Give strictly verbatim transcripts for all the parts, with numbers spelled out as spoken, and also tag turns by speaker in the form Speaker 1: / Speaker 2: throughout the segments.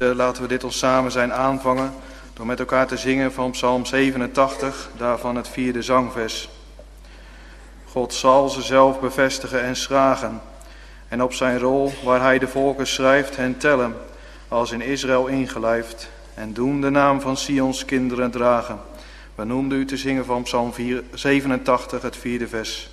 Speaker 1: Laten we dit ons samen zijn aanvangen door met elkaar te zingen van Psalm zevenentachtig, daarvan het vierde zangvers. God zal ze zelf bevestigen en schragen, en op zijn rol waar hij de volken schrijft hen tellen, als in Israël ingelijfd, en doen de naam van Sions kinderen dragen. We noemden u te zingen van Psalm zevenentachtig, het vierde vers.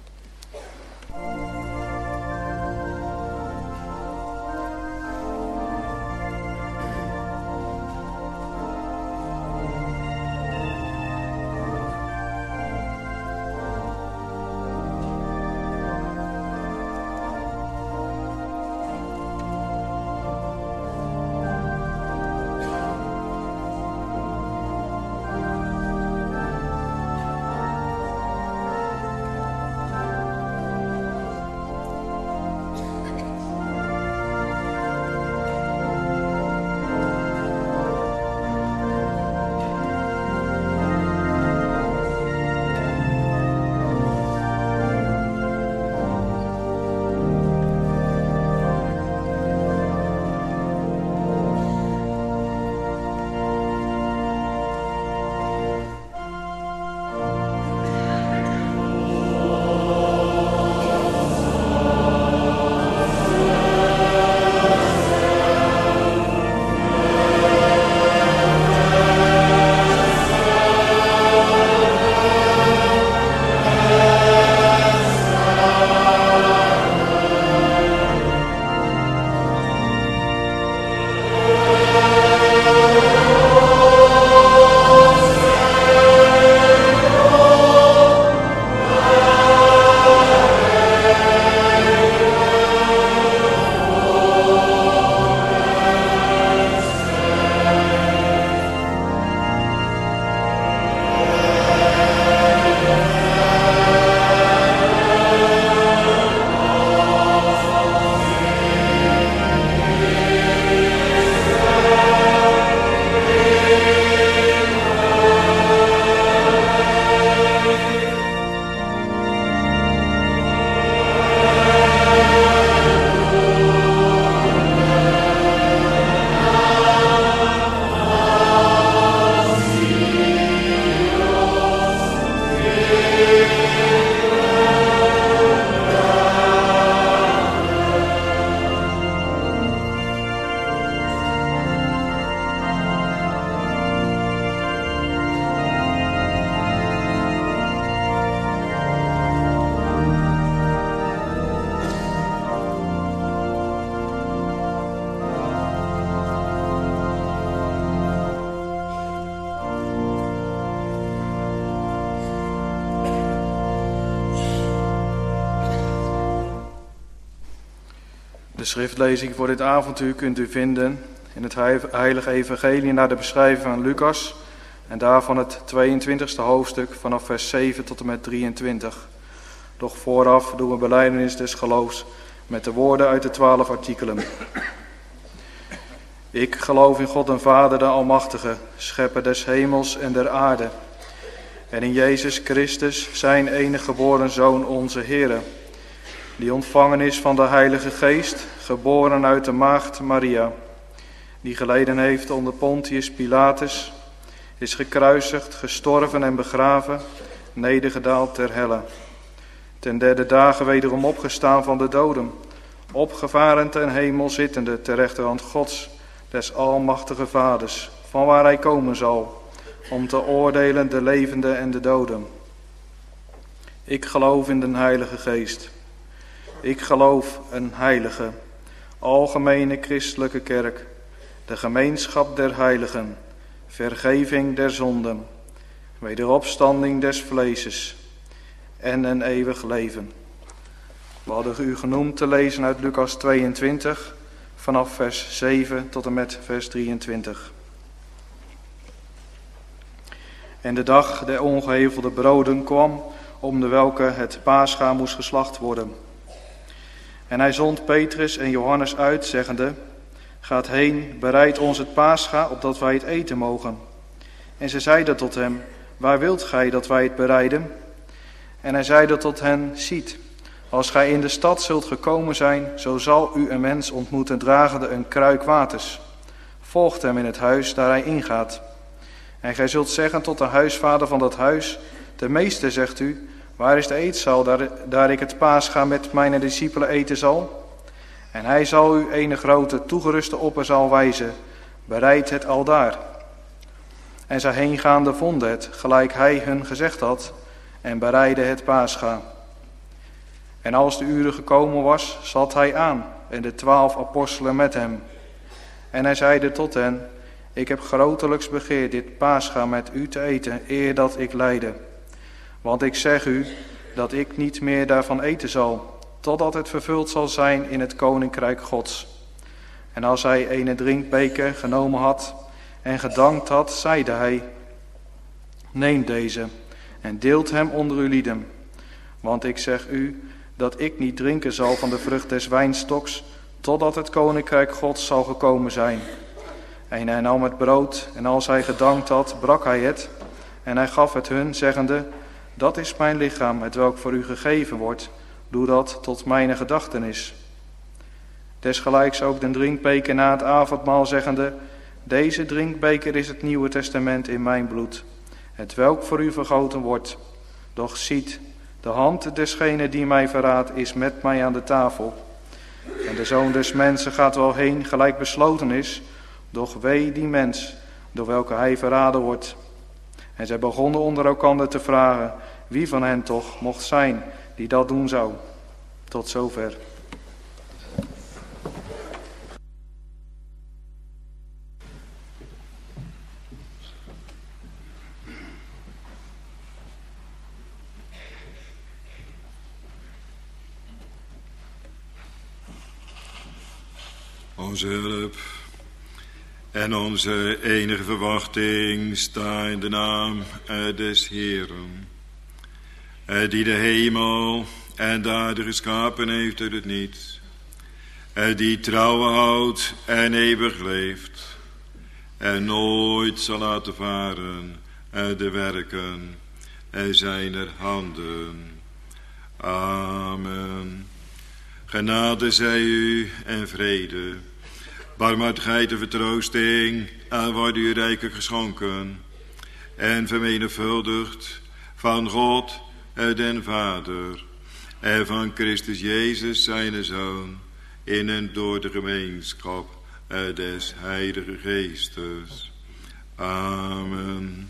Speaker 1: De schriftlezing voor dit avontuur kunt u vinden in het Heilige Evangelie naar de beschrijving van Lucas en daarvan het tweeëntwintigste hoofdstuk vanaf vers zeven tot en met drieëntwintig. Doch vooraf doen we belijdenis des geloofs met de woorden uit de twaalf artikelen. Ik geloof in God en Vader, de Almachtige, schepper des hemels en der aarde, en in Jezus Christus, zijn enige geboren Zoon, onze Heere, die ontvangen is van de Heilige Geest, geboren uit de maagd Maria, die geleden heeft onder Pontius Pilatus, is gekruisigd, gestorven en begraven, nedergedaald ter helle. Ten derde dagen wederom opgestaan van de doden, opgevaren ten hemel zittende ter rechterhand Gods, des Almachtige Vaders, van waar hij komen zal, om te oordelen de levenden en de doden. Ik geloof in de Heilige Geest. Ik geloof een heilige, algemene christelijke kerk, de gemeenschap der heiligen, vergeving der zonden, wederopstanding des vleeses en een eeuwig leven. We hadden u genoemd te lezen uit Lucas tweeëntwintig, vanaf vers zeven tot en met vers drieëntwintig. En de dag der ongehevelde broden kwam, om de welke het Pascha moest geslacht worden. En hij zond Petrus en Johannes uit, zeggende: Gaat heen, bereid ons het Pascha, opdat wij het eten mogen. En ze zeiden tot hem: Waar wilt gij dat wij het bereiden? En hij zeide tot hen: Ziet, als gij in de stad zult gekomen zijn, zo zal u een mens ontmoeten dragende een kruik waters, volgt hem in het huis daar hij ingaat. En gij zult zeggen tot de huisvader van dat huis, de meester zegt u, waar is de eetzaal, daar, daar ik het Pascha met mijn discipelen eten zal? En hij zal u een grote toegeruste opperzaal wijzen, bereid het aldaar. En zij heengaande vonden het, gelijk hij hun gezegd had, en bereidden het Pascha. En als de uren gekomen was, zat hij aan, en de twaalf apostelen met hem. En hij zeide tot hen, ik heb grotelijks begeerd dit Pascha met u te eten, eer dat ik lijde. Want ik zeg u, dat ik niet meer daarvan eten zal, totdat het vervuld zal zijn in het koninkrijk Gods. En als hij ene drinkbeker genomen had en gedankt had, zeide hij, neem deze en deelt hem onder uw lieden. Want ik zeg u, dat ik niet drinken zal van de vrucht des wijnstoks, totdat het koninkrijk Gods zal gekomen zijn. En hij nam het brood, en als hij gedankt had, brak hij het, en hij gaf het hun, zeggende, dat is mijn lichaam, hetwelk voor u gegeven wordt, doe dat tot mijn gedachtenis. Desgelijks ook de drinkbeker na het avondmaal, zeggende, deze drinkbeker is het Nieuwe Testament in mijn bloed, hetwelk voor u vergoten wordt. Doch ziet, de hand desgene die mij verraadt is met mij aan de tafel. En de Zoon des Mensen gaat wel heen, gelijk besloten is, doch wee die mens, door welke hij verraden wordt. En zij begonnen onder elkander te vragen, wie van hen toch mocht zijn die dat doen zou. Tot zover.
Speaker 2: Onze hulp en onze enige verwachting sta in de naam des Heeren, die de hemel en de aarde geschapen heeft uit het niets, die trouwen houdt en eeuwig leeft, en nooit zal laten varen de werken zijner handen. Amen. Genade zij u en vrede, barmhartigheid en vertroosting, en wordt u rijkelijk geschonken en vermenigvuldigd van God den Vader en van Christus Jezus zijn Zoon, in en door de gemeenschap des Heilige Geestes. Amen.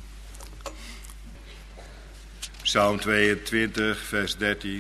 Speaker 2: Psalm tweeëntwintig, vers dertien.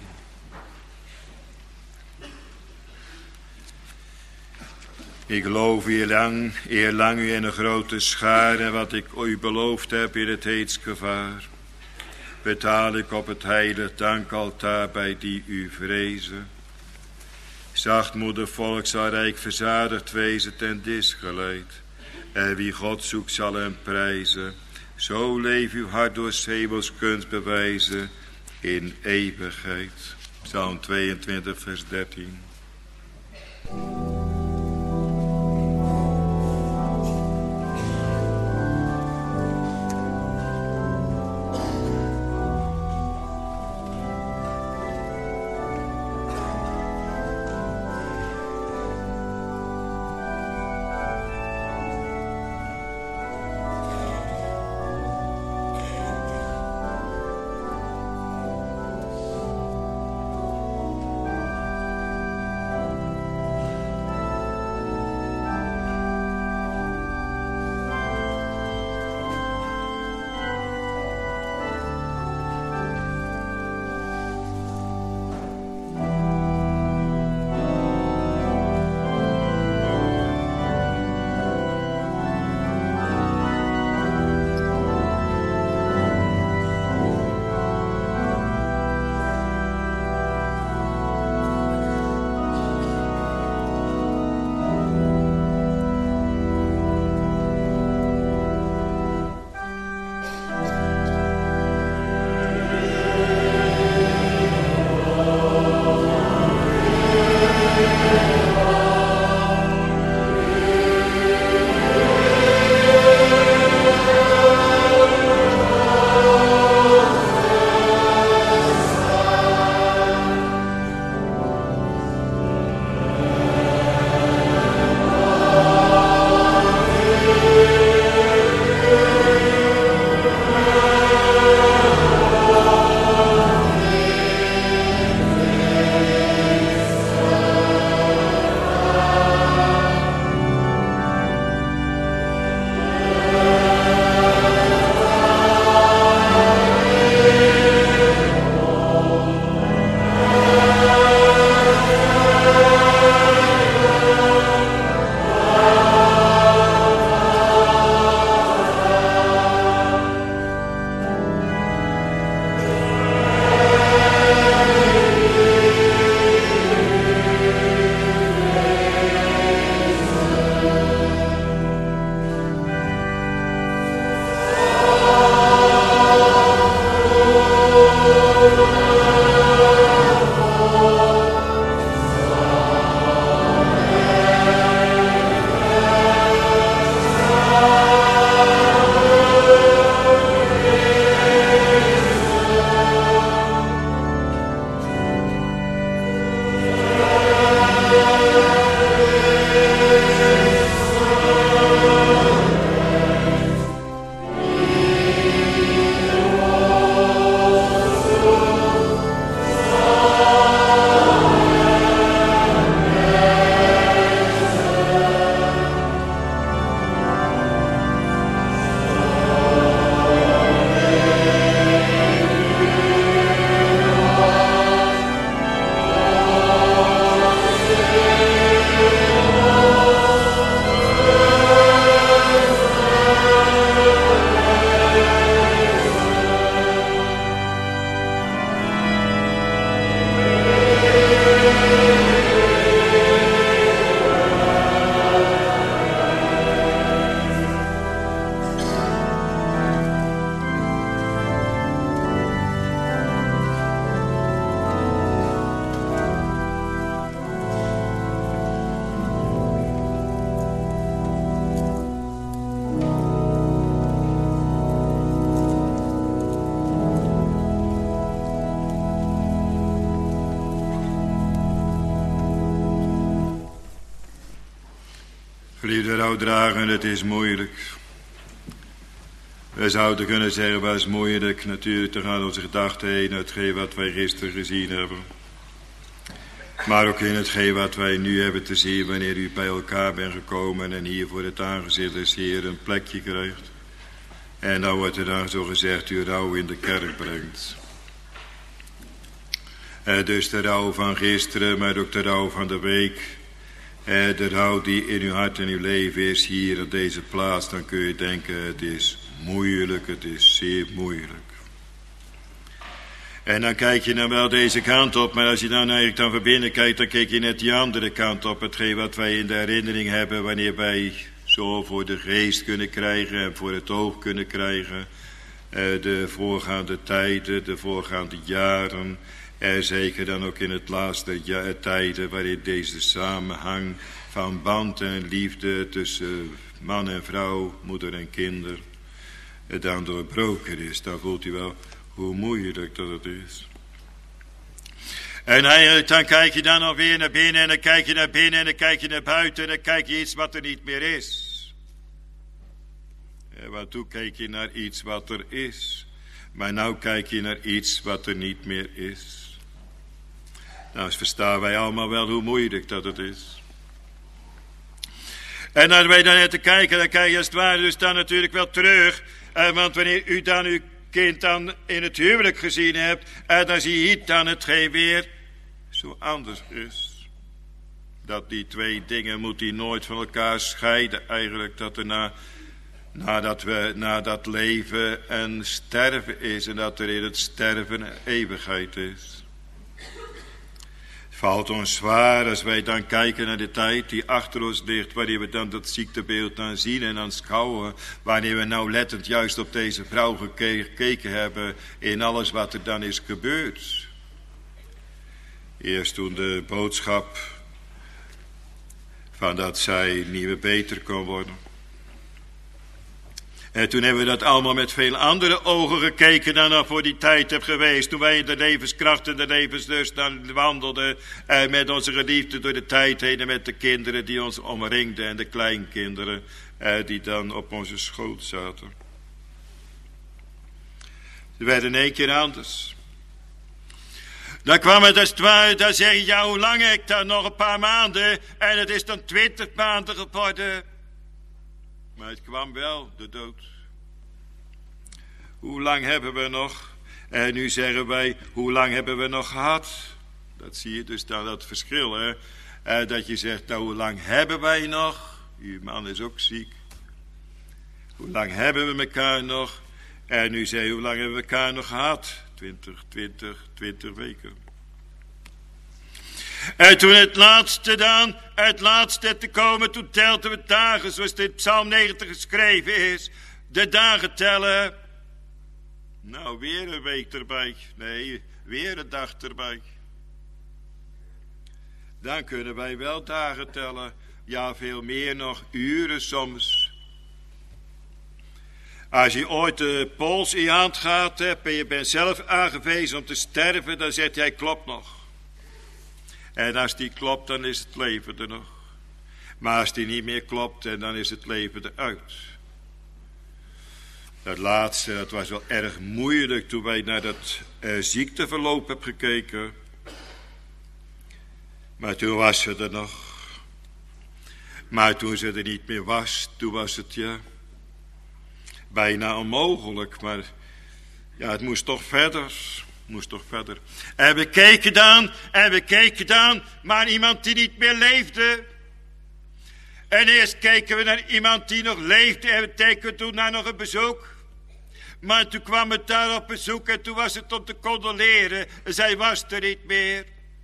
Speaker 2: Ik geloof eerlang, eerlang u in een grote schaar, en wat ik u beloofd heb in het heetsgevaar, betaal ik op het heilig dankaltaar bij die u vrezen. Zachtmoedig volk zal rijk verzadigd wezen ten dis geleid, en wie God zoekt zal hem prijzen. Zo leef uw hart door 's hemels kunst bewijzen in eeuwigheid. Psalm tweeëntwintig, vers dertien. Geliefde rouwdragen, het is moeilijk. We zouden kunnen zeggen, het is moeilijk natuurlijk te gaan onze gedachten heen, hetgeen wat wij gisteren gezien hebben. Maar ook in hetgeen wat wij nu hebben te zien, wanneer u bij elkaar bent gekomen en hier voor het aangezicht des Heer een plekje krijgt. En dan wordt er dan zo gezegd, u rouw in de kerk brengt. Eh, dus de rouw van gisteren, maar ook de rouw van de week. Eh, de rouw die in uw hart en uw leven is hier op deze plaats. Dan kun je denken, het is moeilijk, het is zeer moeilijk. En dan kijk je dan wel deze kant op, maar als je dan eigenlijk dan van binnen kijkt, dan kijk je net die andere kant op. Hetgeen wat wij in de herinnering hebben, wanneer wij zo voor de geest kunnen krijgen en voor het oog kunnen krijgen. Eh, de voorgaande tijden, de voorgaande jaren. En zeker dan ook in het laatste ja, tijden waarin deze samenhang van band en liefde tussen man en vrouw, moeder en kinder, dan doorbroken is. Dan voelt u wel hoe moeilijk dat het is. En eigenlijk dan kijk je dan alweer naar binnen en dan kijk je naar binnen en dan kijk je naar buiten en dan kijk je iets wat er niet meer is. En want toen kijk je naar iets wat er is. Maar nou kijk je naar iets wat er niet meer is. Nou, verstaan wij allemaal wel hoe moeilijk dat het is. En als wij dan net te kijken, dan kijk je als het ware dus dan natuurlijk wel terug. Eh, want wanneer u dan uw kind dan in het huwelijk gezien hebt, eh, dan zie je dan hetgeen weer zo anders is. Dat die twee dingen moet die nooit van elkaar scheiden eigenlijk. Dat er na, nadat we, na dat leven en sterven is en dat er in het sterven een eeuwigheid is. Het valt ons zwaar als wij dan kijken naar de tijd die achter ons ligt, wanneer we dan dat ziektebeeld dan zien en aanschouwen, wanneer we nou lettend juist op deze vrouw gekeken hebben in alles wat er dan is gebeurd. Eerst toen de boodschap van dat zij niet meer beter kon worden. En toen hebben we dat allemaal met veel andere ogen gekeken dan er voor die tijd heb geweest. Toen wij in de levenskracht en de levenslust dan wandelden. En met onze geliefden door de tijd heen en met de kinderen die ons omringden. En de kleinkinderen eh, die dan op onze schoot zaten. Ze werden in één keer anders. Dan kwam het als het ware, dan zeg je, ja hoe lang heb ik dan? Nog een paar maanden. En het is dan twintig maanden geworden. Maar het kwam wel, de dood. Hoe lang hebben we nog? En nu zeggen wij, hoe lang hebben we nog gehad? Dat zie je dus dan dat verschil, hè. Eh, dat je zegt, nou hoe lang hebben wij nog? Uw man is ook ziek. Hoe lang hebben we elkaar nog? En nu zeg je, hoe lang hebben we elkaar nog gehad? Twintig, twintig, twintig weken. En toen het laatste dan, het laatste te komen, toen telden we dagen, zoals dit Psalm negentig geschreven is. De dagen tellen. Nou, weer een week erbij. Nee, weer een dag erbij. Dan kunnen wij wel dagen tellen. Ja, veel meer nog, uren soms. Als je ooit de pols in je hand gehad hebt en je bent zelf aangewezen om te sterven, dan zegt hij, klopt nog. En als die klopt, dan is het leven er nog. Maar als die niet meer klopt, dan is het leven eruit. Dat laatste, dat was wel erg moeilijk toen wij naar dat uh, ziekteverloop hebben gekeken. Maar toen was ze er nog. Maar toen ze er niet meer was, toen was het ja bijna onmogelijk. Maar ja, het moest toch verder. Moest toch verder. En we keken dan, en we keken dan, maar iemand die niet meer leefde. En eerst keken we naar iemand die nog leefde en we keken toen naar nog een bezoek. Maar toen kwam het daar op bezoek en toen was het om te condoleren. Zij was er niet meer.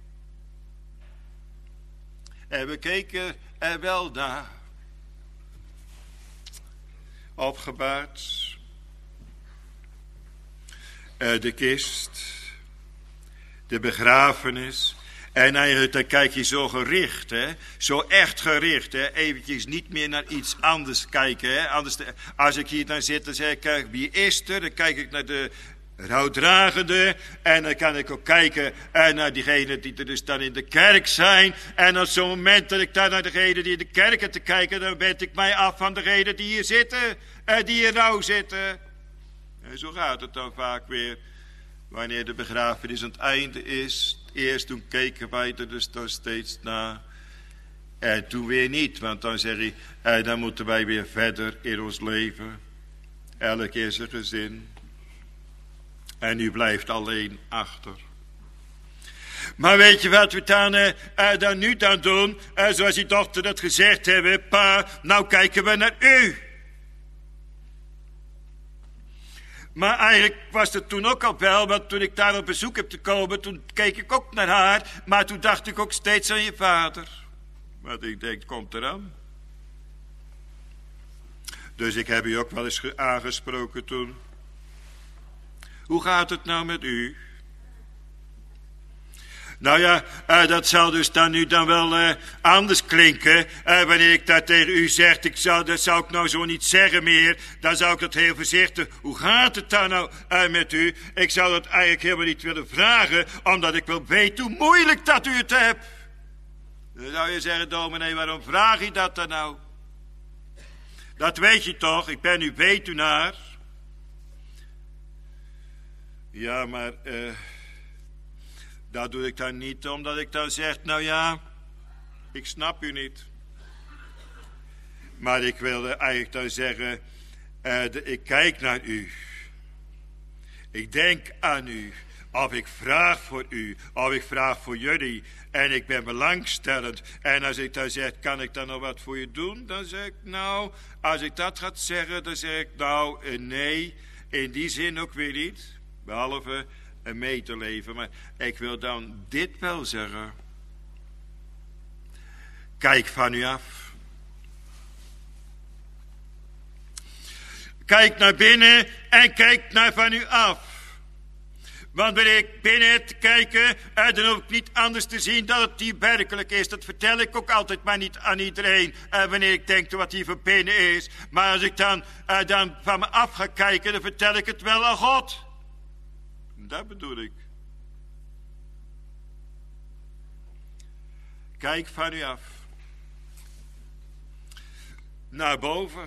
Speaker 2: En we keken er wel naar. Opgebaard. De kist. De begrafenis. En eigenlijk dan kijk je zo gericht, hè? Zo echt gericht, hè? Eventjes niet meer naar iets anders kijken, hè? Anders, als ik hier dan zit, dan zeg ik, kijk, wie is er? Dan kijk ik naar de rouwdragende. En dan kan ik ook kijken uh, naar diegenen die er dus dan in de kerk zijn. En op zo'n moment dat ik daar naar degenen die in de kerk heb te kijken, dan wend ik mij af van degenen die hier zitten. Uh, die hier rouw zitten. En zo gaat het dan vaak weer. Wanneer de begrafenis aan het einde is. Eerst toen keken wij er dus dan steeds naar. En toen weer niet. Want dan zeg ik, eh, dan moeten wij weer verder in ons leven. Elk keer zijn gezin. En u blijft alleen achter. Maar weet je wat we dan, uh, uh, dan nu dan doen? Uh, zoals die dochter dat gezegd hebben. Pa, nou kijken we naar u. Maar eigenlijk was het toen ook al wel, want toen ik daar op bezoek heb te komen, toen keek ik ook naar haar, maar toen dacht ik ook steeds aan je vader. Want ik denk, komt eraan. Dus ik heb u ook wel eens aangesproken toen. Hoe gaat het nou met u? Nou ja, uh, dat zal dus dan nu dan wel uh, anders klinken. Uh, wanneer ik dat tegen u zeg, ik zou, dat zou ik nou zo niet zeggen meer. Dan zou ik dat heel voorzichtig. Hoe gaat het dan nou uh, met u? Ik zou dat eigenlijk helemaal niet willen vragen, omdat ik wel weet hoe moeilijk dat u het hebt. Dan zou je zeggen, dominee, waarom vraag je dat dan nou? Dat weet je toch, ik ben uw weduwnaar. Ja, maar... Uh, Dat doe ik dan niet, omdat ik dan zeg, nou ja, ik snap u niet. Maar ik wilde eigenlijk dan zeggen, uh, de, ik kijk naar u. Ik denk aan u. Of ik vraag voor u, of ik vraag voor jullie. En ik ben belangstellend. En als ik dan zeg, kan ik dan nog wat voor je doen? Dan zeg ik, nou, als ik dat ga zeggen, dan zeg ik, nou, uh, nee, in die zin ook weer niet. Behalve... en mee te leven, maar ik wil dan dit wel zeggen. Kijk van u af. Kijk naar binnen en kijk naar van u af. Want wanneer ik binnen heb te kijken, dan hoef ik niet anders te zien dat het hier werkelijk is. Dat vertel ik ook altijd maar niet aan iedereen, wanneer ik denk wat hier van binnen is. Maar als ik dan, dan van me af ga kijken, dan vertel ik het wel aan God. Dat bedoel ik. Kijk van u af. Naar boven.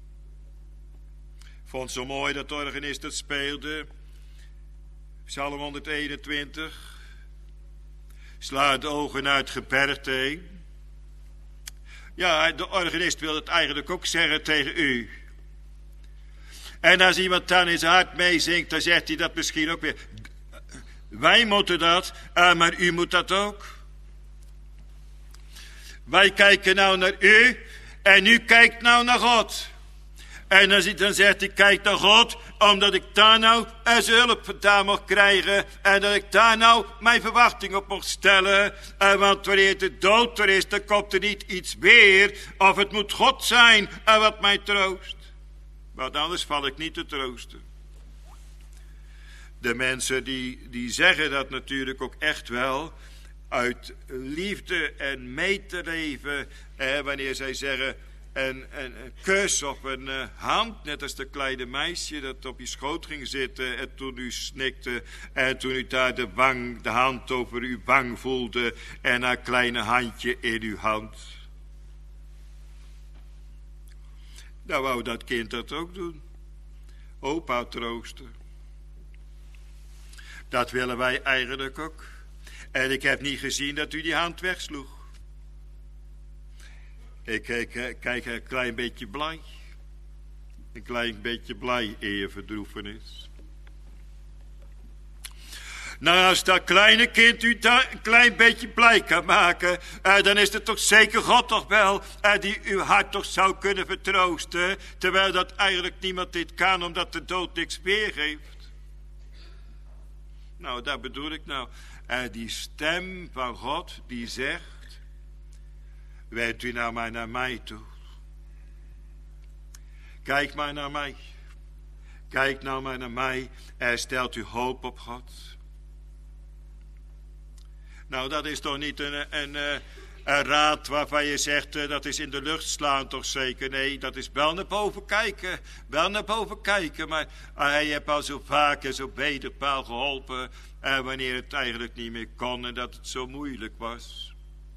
Speaker 2: Vond het zo mooi dat de organist het speelde. Psalm honderdeenentwintig. Sla de ogen naar het gebergte heen. Ja, de organist wil het eigenlijk ook zeggen tegen u. En als iemand dan in zijn hart meezingt, dan zegt hij dat misschien ook weer. Wij moeten dat, uh, maar u moet dat ook. Wij kijken nou naar u en u kijkt nou naar God. En als hij dan zegt, ik kijk naar God, omdat ik daar nou zijn hulp vandaan mag krijgen. En dat ik daar nou mijn verwachting op mag stellen. Uh, want wanneer de dood er is, dan komt er niet iets weer. Of het moet God zijn uh, wat mij troost. Want anders val ik niet te troosten. De mensen die, die zeggen dat natuurlijk ook echt wel. Uit liefde en mee te leven. Eh, wanneer zij zeggen een, een, een kus of een uh, hand. Net als de kleine meisje dat op je schoot ging zitten. En toen u snikte. En toen u daar de wang, de hand over uw wang voelde. En haar kleine handje in uw hand. Dan wou dat kind dat ook doen. Opa troosten. Dat willen wij eigenlijk ook. En ik heb niet gezien dat u die hand wegsloeg. Ik kijk, kijk een klein beetje blij. Een klein beetje blij in je verdroefenis. Nou, als dat kleine kind u daar een klein beetje blij kan maken, uh, dan is het toch zeker God toch wel, uh, die uw hart toch zou kunnen vertroosten, terwijl dat eigenlijk niemand dit kan, omdat de dood niks weergeeft. Nou, dat bedoel ik nou. Uh, die stem van God, die zegt, wend u nou maar naar mij toe. Kijk maar naar mij. Kijk nou maar naar mij en stelt u hoop op God. Nou, dat is toch niet een, een, een raad waarvan je zegt, uh, dat is in de lucht slaan toch zeker? Nee, dat is wel naar boven kijken. Wel naar boven kijken. Maar uh, hij heeft al zo vaak en zo wederpaal geholpen. En uh, wanneer het eigenlijk niet meer kon en dat het zo moeilijk was.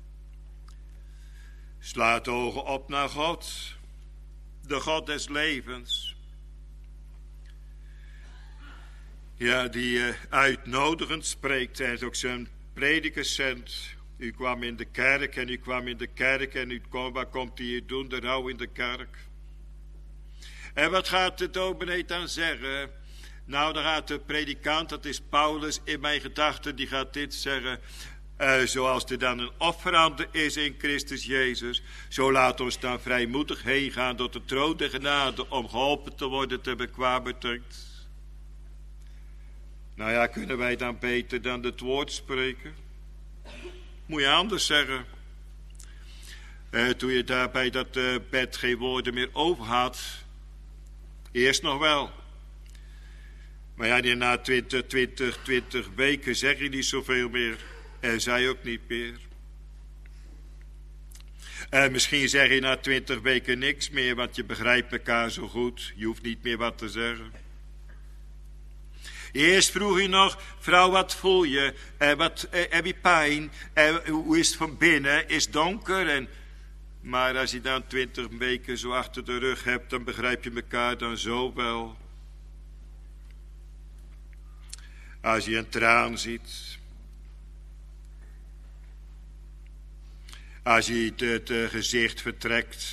Speaker 2: Slaat ogen op naar God. De God des levens. Ja, die uh, uitnodigend spreekt. En is ook zijn predikers zendt. U kwam in de kerk en u kwam in de kerk en u kwam, wat komt hij hier doen? De rouw in de kerk. En wat gaat de dominee dan zeggen? Nou, dan gaat de predikant, dat is Paulus in mijn gedachten, die gaat dit zeggen. Uh, zoals er dan een offerande is in Christus Jezus, zo laat ons dan vrijmoedig heen gaan tot de troon der genade om geholpen te worden te bekwaamheid. Nou ja, kunnen wij dan beter dan het woord spreken? Moet je anders zeggen. Uh, toen je daar bij dat uh, bed geen woorden meer over had. Eerst nog wel. Maar ja, na twintig, twintig, twintig weken zeg je niet zoveel meer. En zij ook niet meer. En uh, misschien zeg je na twintig weken niks meer, want je begrijpt elkaar zo goed. Je hoeft niet meer wat te zeggen. Eerst vroeg je nog, vrouw, wat voel je? En wat, eh, heb je pijn? En hoe is het van binnen? Is het donker? En, maar als je dan twintig weken zo achter de rug hebt, dan begrijp je elkaar dan zo wel. Als je een traan ziet. Als je het, het, het gezicht vertrekt.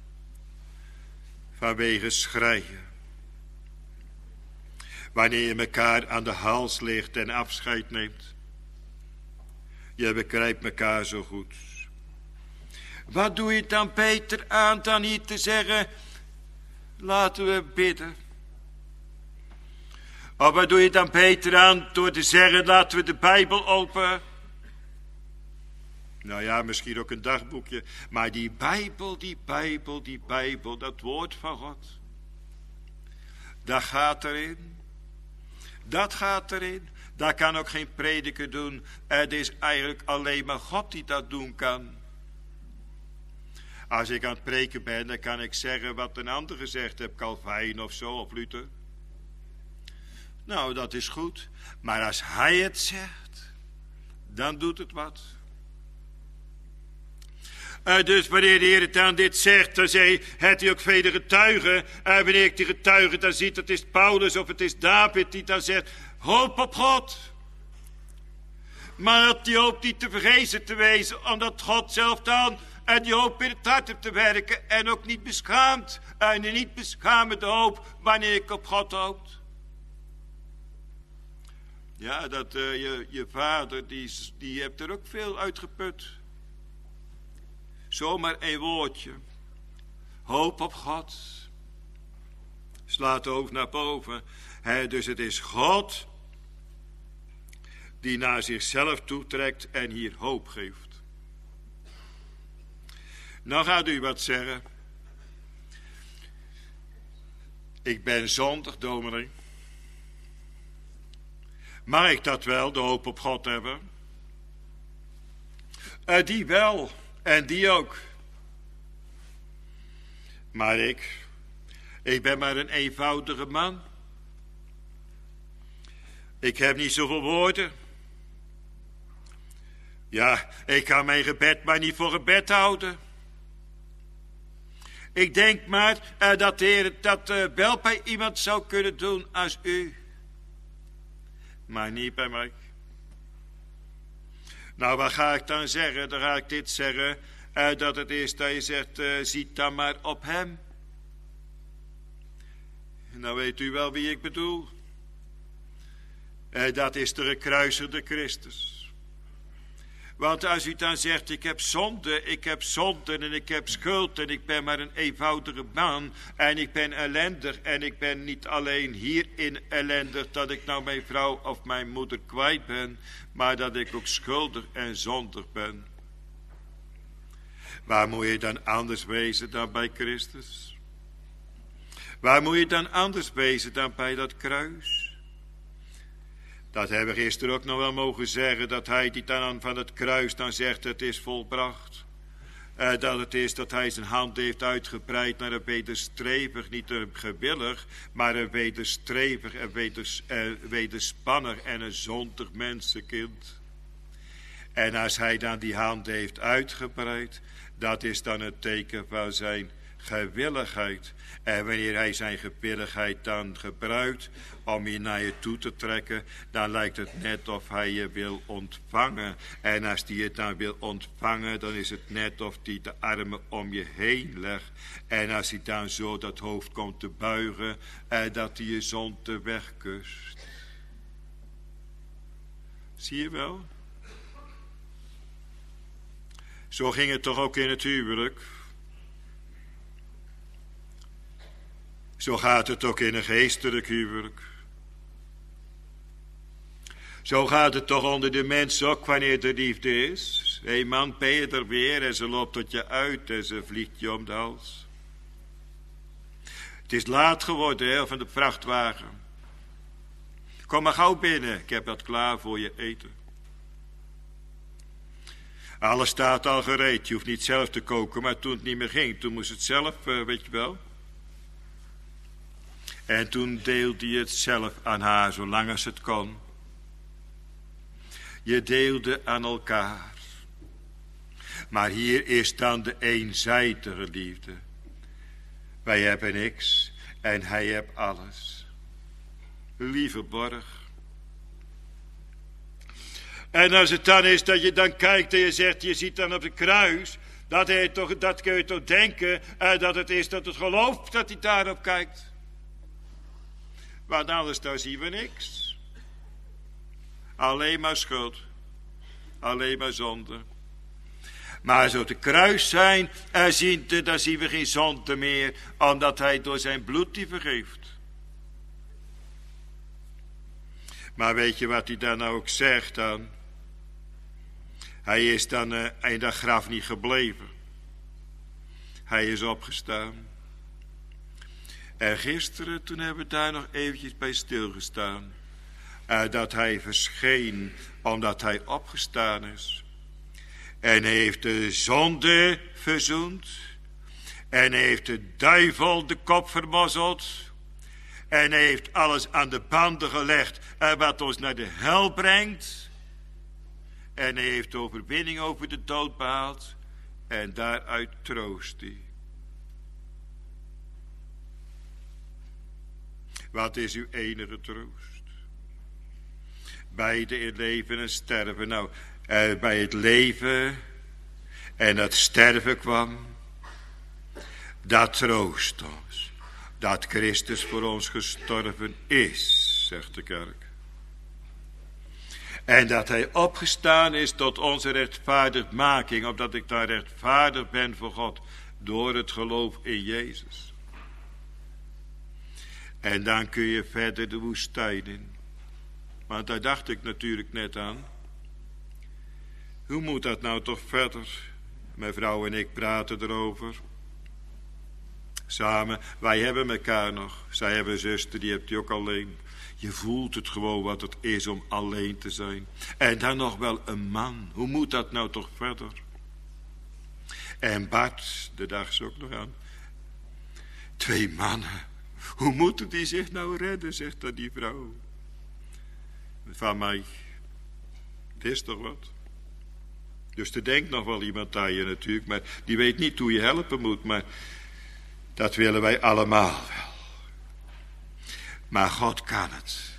Speaker 2: Vanwege schreien. Wanneer je elkaar aan de hals ligt en afscheid neemt. Je begrijpt elkaar zo goed. Wat doe je dan beter aan dan hier te zeggen, laten we bidden. Of wat doe je dan beter aan door te zeggen, laten we de Bijbel open. Nou ja, misschien ook een dagboekje. Maar die Bijbel, die Bijbel, die Bijbel, dat woord van God. Dat gaat erin. Dat gaat erin. Dat kan ook geen prediker doen. Het is eigenlijk alleen maar God die dat doen kan. Als ik aan het preken ben, dan kan ik zeggen wat een ander gezegd heeft. Calvijn of zo, of Luther. Nou, dat is goed. Maar als hij het zegt, dan doet het wat. Uh, dus wanneer de Heer het dan dit zegt, dan zei het hij ook vele getuigen. En uh, wanneer ik die getuigen dan ziet, het is Paulus of het is David die dan zegt, hoop op God. Maar dat die hoop niet te vergezen te wezen, omdat God zelf dan en die hoop in het hart heeft te werken en ook niet beschaamd. En niet beschamende hoop wanneer ik op God hoop. Ja, dat uh, je, je vader, die, die heeft er ook veel uitgeput. Zomaar een woordje. Hoop op God. Slaat ook naar boven. He, dus het is God die naar zichzelf toetrekt en hier hoop geeft. Nou gaat u wat zeggen. Ik ben zondig, dominee. Mag ik dat wel, de hoop op God hebben? Uh, die wel. En die ook. Maar ik, ik ben maar een eenvoudige man. Ik heb niet zoveel woorden. Ja, ik kan mijn gebed maar niet voor gebed houden. Ik denk maar uh, dat de Heer dat uh, wel bij iemand zou kunnen doen als u. Maar niet bij mij. Nou, wat ga ik dan zeggen? Dan ga ik dit zeggen. Uh, dat het is dat je zegt, uh, ziet dan maar op hem. Nou weet u wel wie ik bedoel. Uh, dat is de gekruisigde Christus. Want als u dan zegt, ik heb zonde, ik heb zonde en ik heb schuld en ik ben maar een eenvoudige man en ik ben ellendig en ik ben niet alleen hierin ellendig dat ik nou mijn vrouw of mijn moeder kwijt ben, maar dat ik ook schuldig en zondig ben. Waar moet je dan anders wezen dan bij Christus? Waar moet je dan anders wezen dan bij dat kruis? Dat hebben we gisteren ook nog wel mogen zeggen, dat hij die dan van het kruis dan zegt, het is volbracht. Uh, dat het is dat hij zijn hand heeft uitgebreid naar een wederstrever, niet een gewillig, maar een wederstrever, een weders, uh, wederspanner en een zondig mensenkind. En als hij dan die hand heeft uitgebreid, dat is dan een teken van zijn gewilligheid. En wanneer hij zijn gewilligheid dan gebruikt om je naar je toe te trekken, dan lijkt het net of hij je wil ontvangen. En als hij je dan wil ontvangen, dan is het net of hij de armen om je heen legt. En als hij dan zo dat hoofd komt te buigen, en dat hij je zonde wegkust. Zie je wel? Zo ging het toch ook in het huwelijk. Zo gaat het ook in een geestelijk huwelijk. Zo gaat het toch onder de mensen ook wanneer de liefde is. Hé man, ben je er weer en ze loopt tot je uit en ze vliegt je om de hals. Het is laat geworden, hè, van de vrachtwagen. Kom maar gauw binnen, ik heb wat klaar voor je eten. Alles staat al gereed, je hoeft niet zelf te koken, maar toen het niet meer ging, toen moest het zelf, uh, weet je wel. En toen deelde je het zelf aan haar, zolang als het kon. Je deelde aan elkaar. Maar hier is dan de eenzijdige liefde. Wij hebben niks en hij heeft alles. Lieve borg. En als het dan is dat je dan kijkt en je zegt, je ziet dan op het kruis, dat, hij toch, dat kun je toch denken, uh, dat het is dat het geloof dat hij daarop kijkt. Want anders dan zien we niks. Alleen maar schuld. Alleen maar zonde. Maar als we op het kruis zijn, uh, zien, dan zien we geen zonde meer, omdat hij door zijn bloed die vergeeft. Maar weet je wat hij dan ook zegt dan? Hij is dan uh, in dat graf niet gebleven. Hij is opgestaan. En gisteren, toen hebben we daar nog eventjes bij stilgestaan. Uh, dat hij verscheen, omdat hij opgestaan is. En heeft de zonde verzoend. En heeft de duivel de kop vermozzeld. En heeft alles aan de banden gelegd, uh, wat ons naar de hel brengt. En hij heeft overwinning over de dood behaald. En daaruit troost hij. Wat is uw enige troost? Beide in leven en sterven. Nou, uh, bij het leven en het sterven kwam, dat troost ons. Dat Christus voor ons gestorven is, zegt de kerk. En dat hij opgestaan is tot onze rechtvaardigmaking, opdat ik dan rechtvaardig ben voor God, door het geloof in Jezus. En dan kun je verder de woestijn in. Want daar dacht ik natuurlijk net aan. Hoe moet dat nou toch verder? Mijn vrouw en ik praten erover. Samen, wij hebben elkaar nog. Zij hebben een zuster, die hebt u ook alleen. Je voelt het gewoon wat het is om alleen te zijn. En dan nog wel een man. Hoe moet dat nou toch verder? En Bart, de dag is ook nog aan. Twee mannen. Hoe moeten die zich nou redden, zegt dan die vrouw. Van mij. Het is toch wat? Dus er denkt nog wel iemand aan je natuurlijk. Maar die weet niet hoe je helpen moet. Maar dat willen wij allemaal wel. Maar God kan het.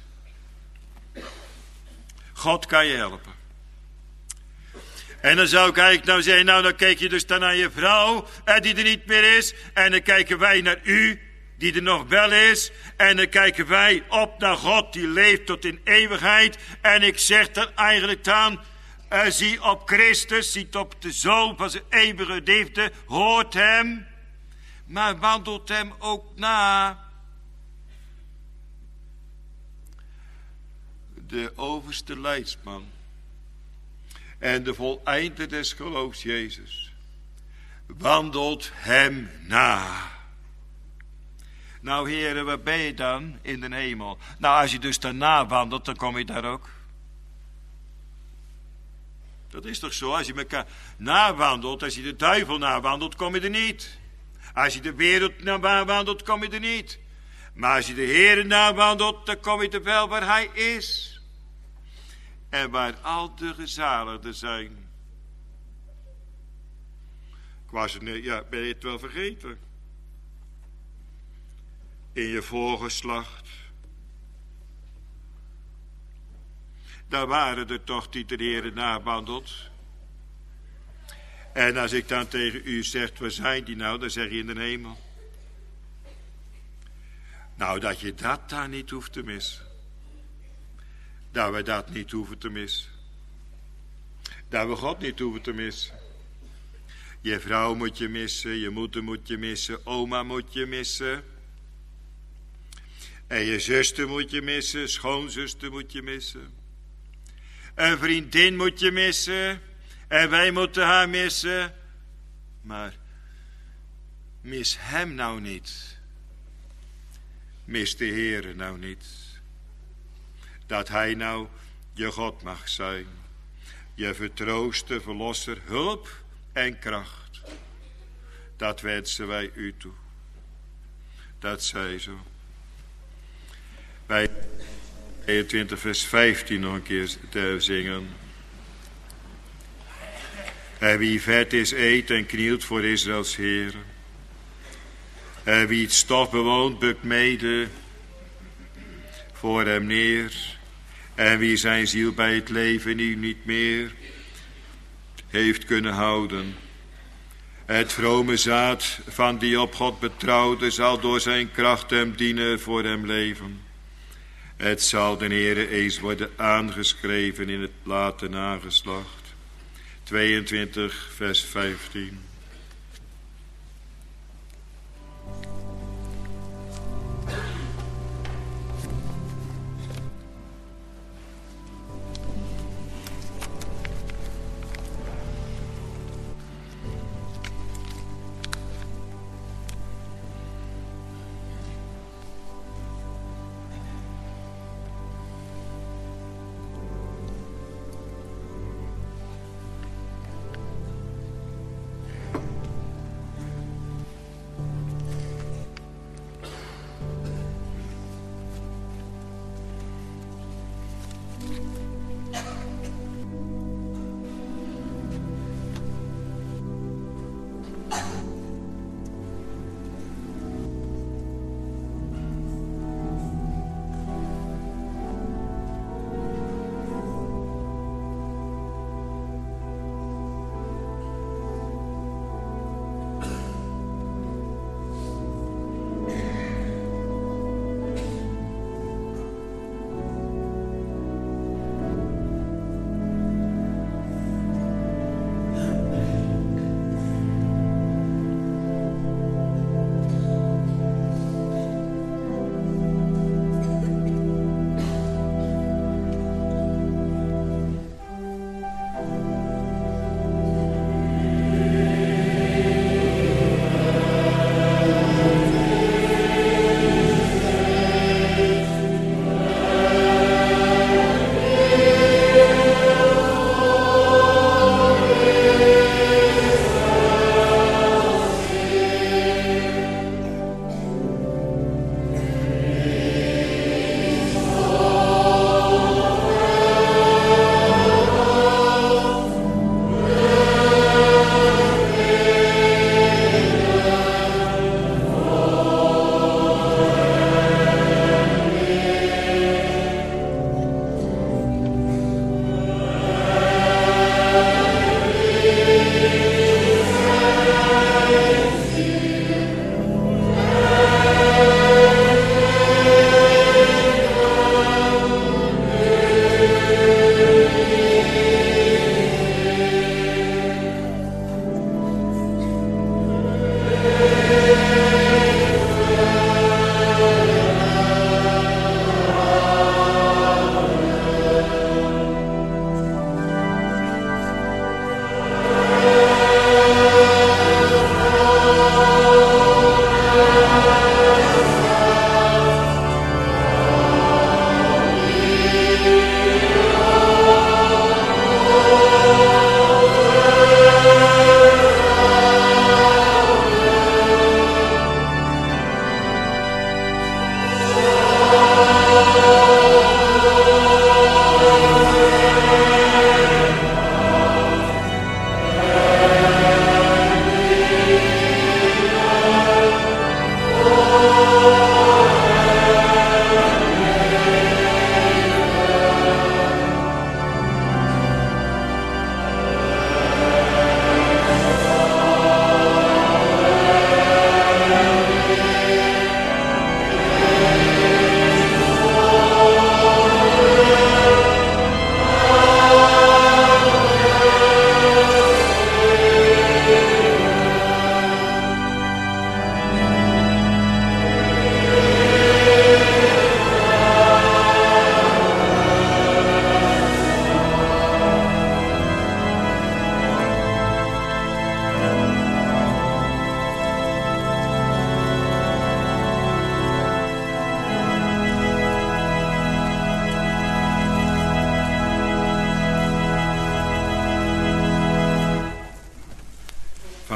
Speaker 2: God kan je helpen. En dan zou ik eigenlijk nou zeggen, nou dan kijk je dus dan naar je vrouw, eh, die er niet meer is. En dan kijken wij naar u, die er nog wel is. En dan kijken wij op naar God, die leeft tot in eeuwigheid. En ik zeg dan eigenlijk dan, uh, zie op Christus, ziet op de Zoon van zijn eeuwige liefde, hoort hem, maar wandelt hem ook na. De overste leidsman en de voleinder des geloofs Jezus wandelt hem na. Nou heren, waar ben je dan? In de hemel. Nou, als je dus daarna wandelt, dan kom je daar ook. Dat is toch zo? Als je elkaar nawandelt, als je de duivel nawandelt, kom je er niet. Als je de wereld nawandelt, kom je er niet. Maar als je de Heere nawandelt, dan kom je er wel waar hij is. En waar al de gezaligden zijn. Ik was het nu, ja, ben je het wel vergeten? In je voorgeslacht. Daar waren er toch die de Heere nawandelt. En als ik dan tegen u zeg, waar zijn die nou? Dan zeg je in de hemel. Nou, dat je dat daar niet hoeft te missen. Dat we dat niet hoeven te missen. Dat we God niet hoeven te missen. Je vrouw moet je missen, je moeder moet je missen, oma moet je missen. En je zuster moet je missen, schoonzuster moet je missen. Een vriendin moet je missen. En wij moeten haar missen. Maar mis hem nou niet. Mis de Heere nou niet. Dat hij nou je God mag zijn. Je vertrooster, verlosser, hulp en kracht. Dat wensen wij u toe. Dat zij zo. Wij tweeëntwintig vers vijftien nog een keer te zingen. En wie vet is, eet en knielt voor Israëls Heer. En wie het stof bewoont, bukt mede voor hem neer. En wie zijn ziel bij het leven nu niet meer heeft kunnen houden. Het vrome zaad van die op God betrouwde zal door zijn kracht hem dienen voor hem leven. Het zal de Heere eens worden aangeschreven in het late nageslacht. tweeëntwintig vers vijftien.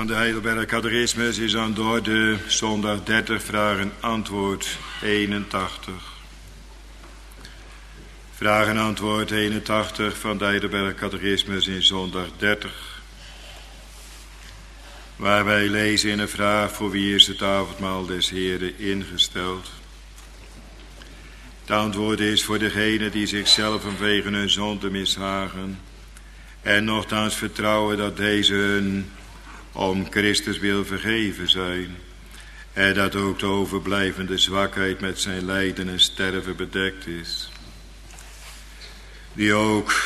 Speaker 2: van de Heidelberg Catechismus is aan de orde zondag dertig, vraag en antwoord eenentachtig. Vraag en antwoord eenentachtig van de Heidelberg Catechismus in zondag dertig. Waar wij lezen in een vraag: voor wie is het avondmaal des Heren ingesteld? Het antwoord is voor degenen die zichzelf vanwege hun zonde mishagen en nochtans vertrouwen dat deze hun om Christus wil vergeven zijn, en dat ook de overblijvende zwakheid met zijn lijden en sterven bedekt is. Die ook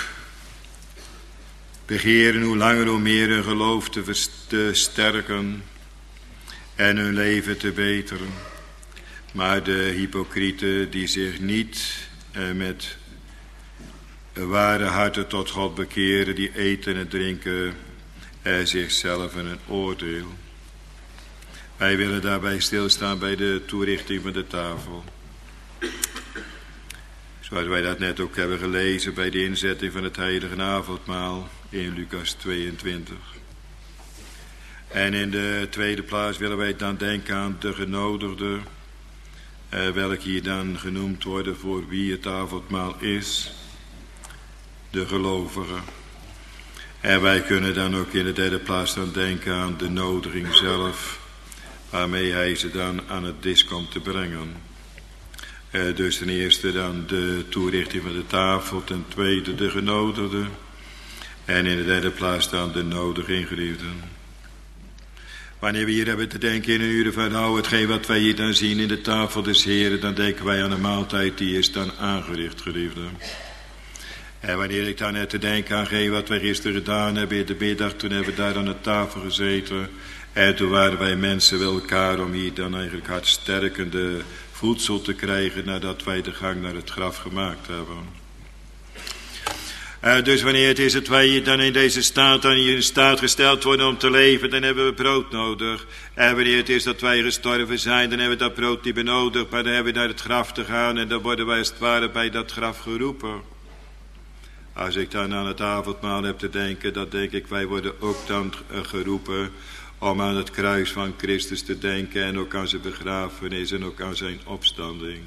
Speaker 2: begeren hoe langer hoe meer hun geloof te versterken en hun leven te beteren. Maar de hypocrieten die zich niet eh, met ware harten tot God bekeren, die eten en drinken eh, zichzelf in een oordeel. Wij willen daarbij stilstaan bij de toerichting van de tafel. Zoals wij dat net ook hebben gelezen bij de inzetting van het heilige avondmaal in Lucas tweeëntwintig. En in de tweede plaats willen wij dan denken aan de genodigden, eh, welke hier dan genoemd worden voor wie het avondmaal is, de gelovigen. En wij kunnen dan ook in de derde plaats dan denken aan de nodiging zelf, waarmee hij ze dan aan het dis komt te brengen. Uh, dus ten eerste dan de toerichting van de tafel, ten tweede de genodigden en in de derde plaats dan de nodiging, geliefden. Wanneer we hier hebben te denken in een uur van nou, hetgeen wat wij hier dan zien in de tafel des Heren, dan denken wij aan een maaltijd die is dan aangericht, geliefden. En wanneer ik dan net te denken aan geen wat wij gisteren gedaan hebben in de middag, toen hebben we daar aan de tafel gezeten en toen waren wij mensen bij elkaar om hier dan eigenlijk hartsterkende voedsel te krijgen nadat wij de gang naar het graf gemaakt hebben. Uh, dus wanneer het is dat wij hier dan in deze staat, dan hier in staat gesteld worden om te leven, dan hebben we brood nodig. En wanneer het is dat wij gestorven zijn, dan hebben we dat brood niet benodigd, maar dan hebben we naar het graf te gaan en dan worden wij als het ware bij dat graf geroepen. Als ik dan aan het avondmaal heb te denken, dan denk ik, wij worden ook dan geroepen om aan het kruis van Christus te denken en ook aan zijn begrafenis en ook aan zijn opstanding.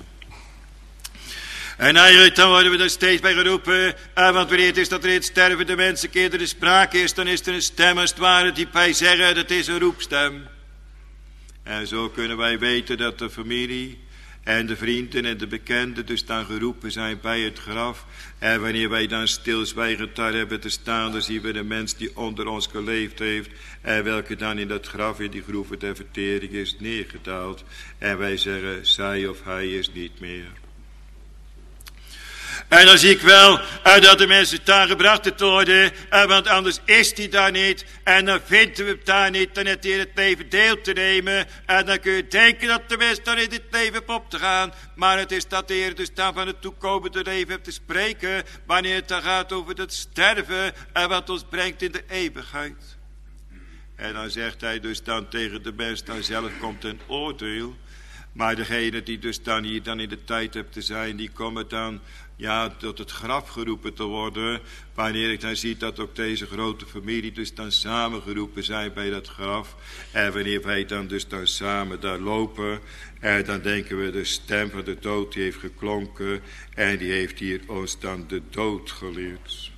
Speaker 2: En eigenlijk dan worden we er steeds bij geroepen, eh, want wanneer het is dat er in het sterven de mensen keer er sprake is, dan is er een stem als het ware die wij zeggen, dat is een roepstem. En zo kunnen wij weten dat de familie en de vrienden en de bekenden dus dan geroepen zijn bij het graf. En wanneer wij dan stilzwijgend daar hebben te staan, dan zien we de mens die onder ons geleefd heeft en welke dan in dat graf in die groeven der vertering is neergedaald. En wij zeggen, zij of hij is niet meer. En dan zie ik wel uh, dat de mensen daar gebracht worden, uh, want anders is die daar niet. En dan vinden we het daar niet, dan heeft hij in het leven deel te nemen. En dan kun je denken dat de mens daar in dit leven heeft op te gaan. Maar het is dat de Heer dus dan van het toekomende leven heeft te spreken, wanneer het dan gaat over het sterven en wat ons brengt in de eeuwigheid. En dan zegt hij dus dan tegen de mens, dan zelf komt een oordeel. Maar degene die dus dan hier dan in de tijd hebt te zijn, die komen dan ja, tot het graf geroepen te worden. Wanneer ik dan zie dat ook deze grote familie dus dan samengeroepen zijn bij dat graf. En wanneer wij dan dus dan samen daar lopen. En dan denken we de stem van de dood die heeft geklonken. En die heeft hier ons dan de dood geleerd.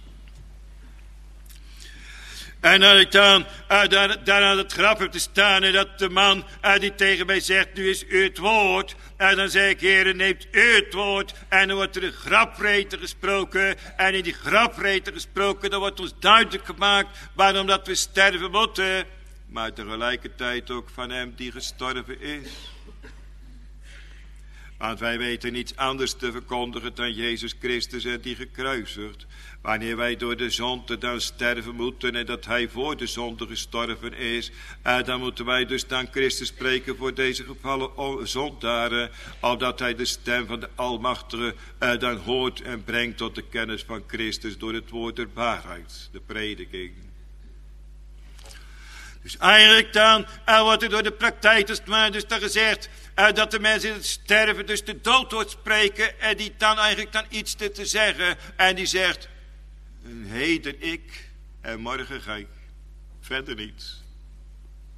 Speaker 2: En dat ik dan uh, daar, daar aan het graf heb te staan en dat de man uh, die tegen mij zegt, nu is u het woord. En dan zeg ik, Heere, neemt u het woord. En dan wordt er een grafrede gesproken. En in die grafrede gesproken, dan wordt ons duidelijk gemaakt waarom dat we sterven moeten. Maar tegelijkertijd ook van hem die gestorven is. Want wij weten niets anders te verkondigen dan Jezus Christus en die gekruisigd. Wanneer wij door de zonde dan sterven moeten en dat hij voor de zonde gestorven is, eh, dan moeten wij dus dan Christus spreken voor deze gevallen zondaren, opdat hij de stem van de Almachtige eh, dan hoort en brengt tot de kennis van Christus door het woord der waarheid, de prediking. Dus eigenlijk dan uh, wordt er door de praktijk dus, maar dus dan gezegd uh, dat de mensen in het sterven dus de dood hoort spreken en die dan eigenlijk dan iets te, te zeggen en die zegt, heden ik en morgen ga ik, verder niet.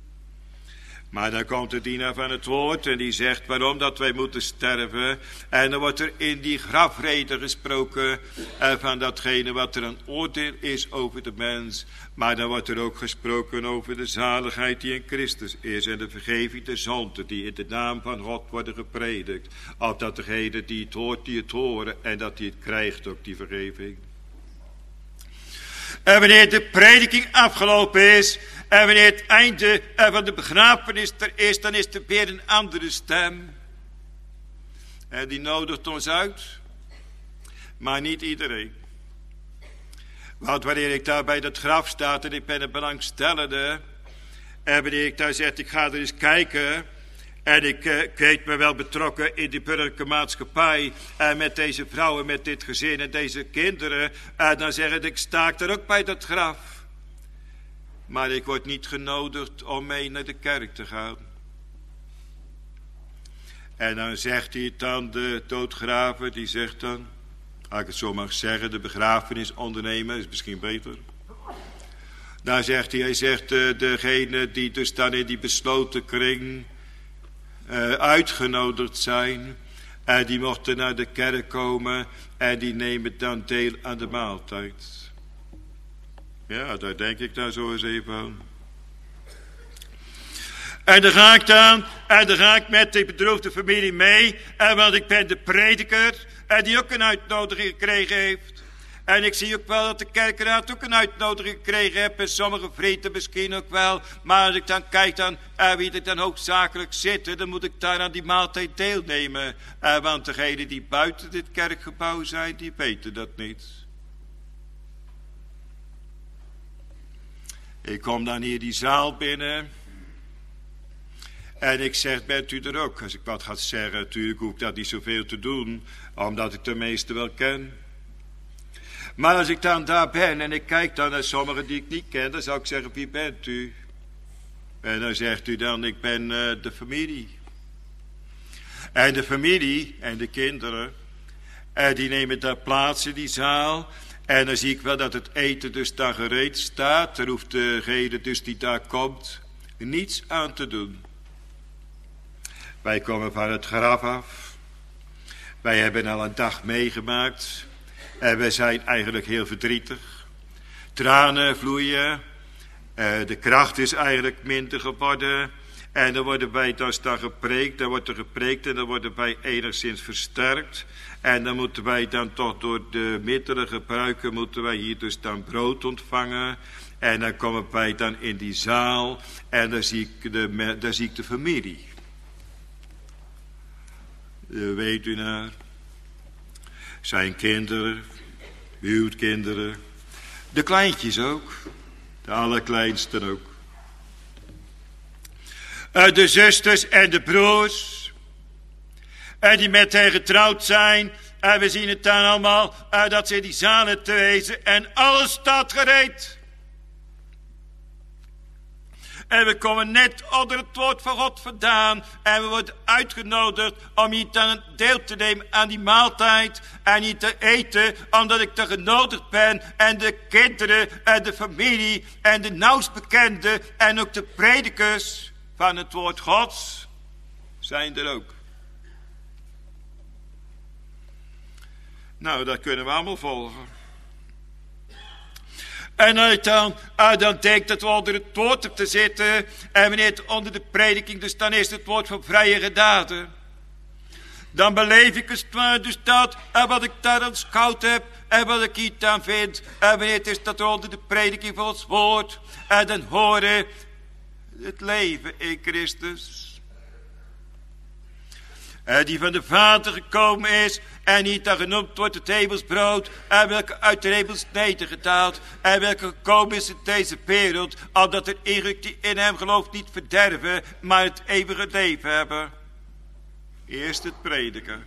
Speaker 2: Maar dan komt de dienaar van het woord en die zegt waarom dat wij moeten sterven. En dan wordt er in die grafrede gesproken eh, van datgene wat er een oordeel is over de mens. Maar dan wordt er ook gesproken over de zaligheid die in Christus is. En de vergeving der zonden die in de naam van God worden gepredikt. Opdat degene die het hoort, die het horen en dat die het krijgt ook die vergeving. En wanneer de prediking afgelopen is en wanneer het einde van de begrafenis er is, dan is er weer een andere stem. En die nodigt ons uit, maar niet iedereen. Want wanneer ik daar bij dat graf sta en ik ben een belangstellende, en wanneer ik daar zeg, ik ga er eens kijken, en ik, uh, ik weet me wel betrokken in die burgerlijke maatschappij, en met deze vrouwen, met dit gezin en deze kinderen, en dan zeg ik, ik sta ik daar ook bij dat graf. Maar ik word niet genodigd om mee naar de kerk te gaan. En dan zegt hij dan, de doodgraver, die zegt dan, als ik het zo mag zeggen, de begrafenis ondernemen is misschien beter. Dan zegt hij, hij zegt, uh, degene die dus dan in die besloten kring uh, uitgenodigd zijn, en die mochten naar de kerk komen en die nemen dan deel aan de maaltijd. Ja, daar denk ik daar zo eens even aan. En dan ga ik dan, en dan ga ik met de bedroefde familie mee, en want ik ben de prediker, en die ook een uitnodiging gekregen heeft. En ik zie ook wel dat de kerkraad ook een uitnodiging gekregen heeft, en sommige vrienden misschien ook wel. Maar als ik dan kijk dan, uh, wie er dan hoofdzakelijk zitten, dan moet ik daar aan die maaltijd deelnemen. Uh, want degenen die buiten dit kerkgebouw zijn, die weten dat niet. Ik kom dan hier die zaal binnen. En ik zeg, bent u er ook? Als ik wat ga zeggen, natuurlijk hoef ik dat niet zoveel te doen, omdat ik de meeste wel ken. Maar als ik dan daar ben en ik kijk dan naar sommigen die ik niet ken, dan zou ik zeggen, wie bent u? En dan zegt u dan, ik ben uh, de familie. En de familie en de kinderen, en die nemen daar plaats in die zaal. En dan zie ik wel dat het eten dus daar gereed staat. Er hoeft degene dus die daar komt niets aan te doen. Wij komen van het graf af. Wij hebben al een dag meegemaakt. En wij zijn eigenlijk heel verdrietig. Tranen vloeien. Uh, de kracht is eigenlijk minder geworden. En dan worden wij dus dan gepreekt. Dan wordt er gepreekt en dan worden wij enigszins versterkt. En dan moeten wij dan toch door de middelen gebruiken. Moeten wij hier dus dan brood ontvangen. En dan komen wij dan in die zaal. En dan zie ik de, dan zie ik de familie. Uh, weet u nou. Zijn kinderen. Huwkinderen. De kleintjes ook. De allerkleinsten ook. Uh, de zusters en de broers. En die met hen getrouwd zijn. En we zien het dan allemaal. Uh, dat ze in die zalen te wezen. En alles staat gereed. En we komen net onder het woord van God vandaan. En we worden uitgenodigd om hier dan deel te nemen aan die maaltijd. En niet te eten omdat ik er genodigd ben. En de kinderen en de familie en de nauwstbekenden en ook de predikers van het woord Gods zijn er ook. Nou, dat kunnen we allemaal volgen. En als ik dan, uh, dan denk dat we onder het woord op te zitten. En wanneer het onder de prediking, dus dan is het woord van vrije genade. Dan beleef ik het maar dus dat, en wat ik daar aanschouwd heb, en wat ik hier aan vind. En wanneer het is dat we onder de prediking van ons woord, en dan horen het leven in Christus. Uh, die van de Vader gekomen is en niet dan genoemd wordt het hemelsbrood en welke uit de hemels nedergedaald en welke gekomen is in deze wereld, opdat er ieder die in hem gelooft niet verderven, maar het eeuwige leven hebben. Eerst het prediken.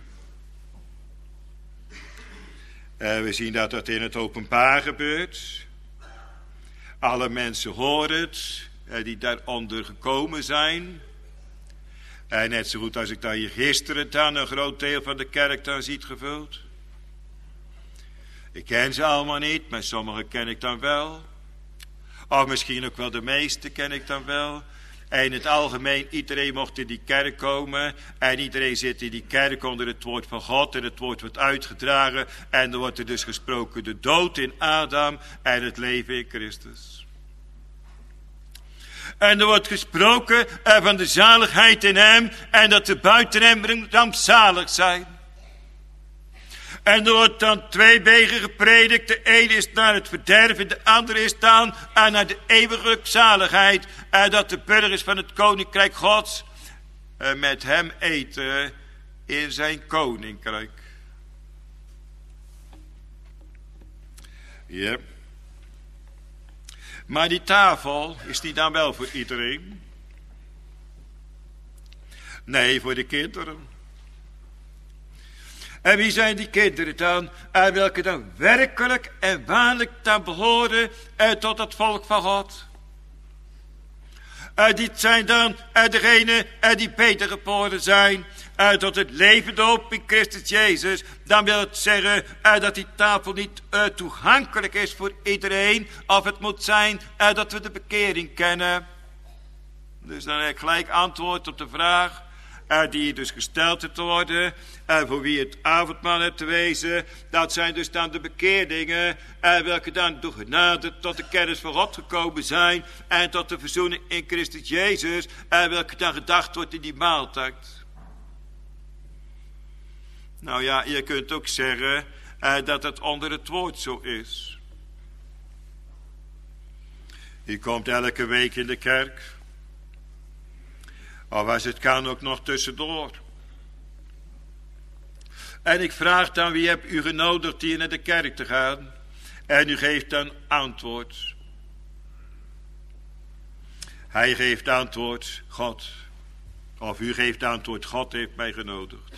Speaker 2: Uh, we zien dat dat in het openbaar gebeurt. Alle mensen horen het, uh, die daaronder gekomen zijn. En net zo goed als ik daar hier gisteren dan een groot deel van de kerk dan ziet gevuld. Ik ken ze allemaal niet, maar sommige ken ik dan wel. Of misschien ook wel de meeste ken ik dan wel. En in het algemeen, iedereen mocht in die kerk komen. En iedereen zit in die kerk onder het woord van God. En het woord wordt uitgedragen. En er wordt er dus gesproken de dood in Adam en het leven in Christus. En er wordt gesproken van de zaligheid in hem. En dat de buiten hem rampzalig zijn. En er wordt dan twee wegen gepredikt. De ene is naar het verderven, de andere is dan naar de eeuwige zaligheid. En dat de burgers van het koninkrijk Gods met hem eten in zijn koninkrijk. Ja. Maar die tafel, is die dan wel voor iedereen? Nee, voor de kinderen. En wie zijn die kinderen dan? En welke dan werkelijk en waarlijk dan behoren en tot het volk van God? En dit zijn dan en degenen en die beter geboren zijn en tot het levende hoop in Christus Jezus. Dan wil het zeggen en dat die tafel niet uh, toegankelijk is voor iedereen. Of het moet zijn en dat we de bekering kennen. Dus dan heb ik gelijk antwoord op de vraag. Uh, die dus gesteld te worden. En uh, voor wie het avondmaal heeft te wezen. Dat zijn dus dan de bekeerdingen. En uh, welke dan door genade tot de kennis van God gekomen zijn. En tot de verzoening in Christus Jezus. En uh, welke dan gedacht wordt in die maaltijd. Nou ja, je kunt ook zeggen. Uh, dat het onder het woord zo is. Je komt elke week in de kerk. Of als het kan ook nog tussendoor. En ik vraag dan, wie hebt u genodigd hier naar de kerk te gaan? En u geeft dan antwoord. Hij geeft antwoord, God. Of u geeft antwoord, God heeft mij genodigd.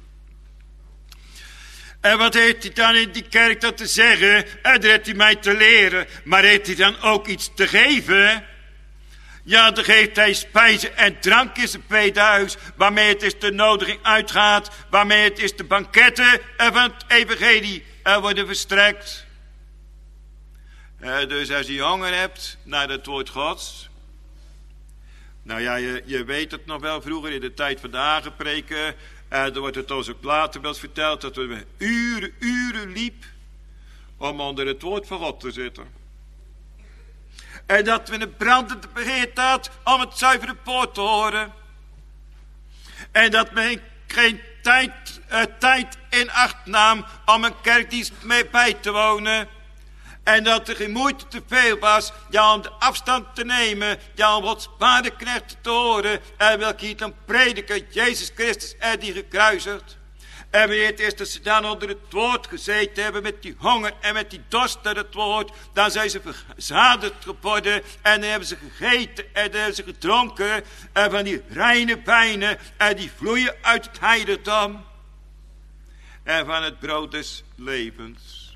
Speaker 2: En wat heeft hij dan in die kerk dat te zeggen? En daar heeft hij mij te leren. Maar heeft hij dan ook iets te geven? Ja, dan geeft hij spijzen en drank in zijn tweeduis, waarmee het is de nodiging uitgaat, waarmee het is de banketten van het evangelie worden verstrekt. Uh, dus als je honger hebt naar het woord Gods. Nou ja, je, je weet het nog wel, vroeger in de tijd van de aangepreken, uh, dan wordt het ons ook later wel eens verteld dat we uren, uren liep om onder het woord van God te zitten. En dat we een brandende begeerte had om het zuivere woord te horen. En dat men geen tijd, uh, tijd in acht nam om een kerkdienst mee bij te wonen. En dat er geen moeite te veel was, ja, om de afstand te nemen, ja, om Gods paardenknechten te horen. En welke hier dan prediken, Jezus Christus en die gekruisigd. En wanneer het is dat ze dan onder het woord gezeten hebben met die honger en met die dorst naar het woord, dan zijn ze verzadigd geworden en dan hebben ze gegeten en dan hebben ze gedronken en van die reine wijnen en die vloeien uit het heiligdom en van het brood des levens.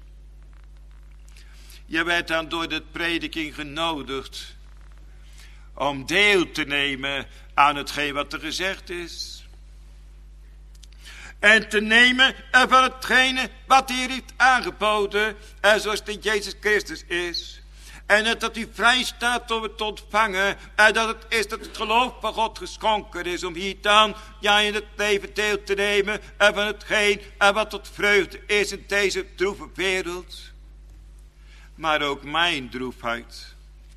Speaker 2: Je werd dan door de prediking genodigd om deel te nemen aan hetgeen wat er gezegd is. En te nemen van hetgene wat hij heeft aangeboden. En zoals het in Jezus Christus is. En dat u vrij staat om het te ontvangen. En dat het is dat het geloof van God geschonken is. Om hier dan ja, in het leven deel te nemen. En van hetgeen en wat tot vreugde is in deze droeve wereld. Maar ook mijn droefheid.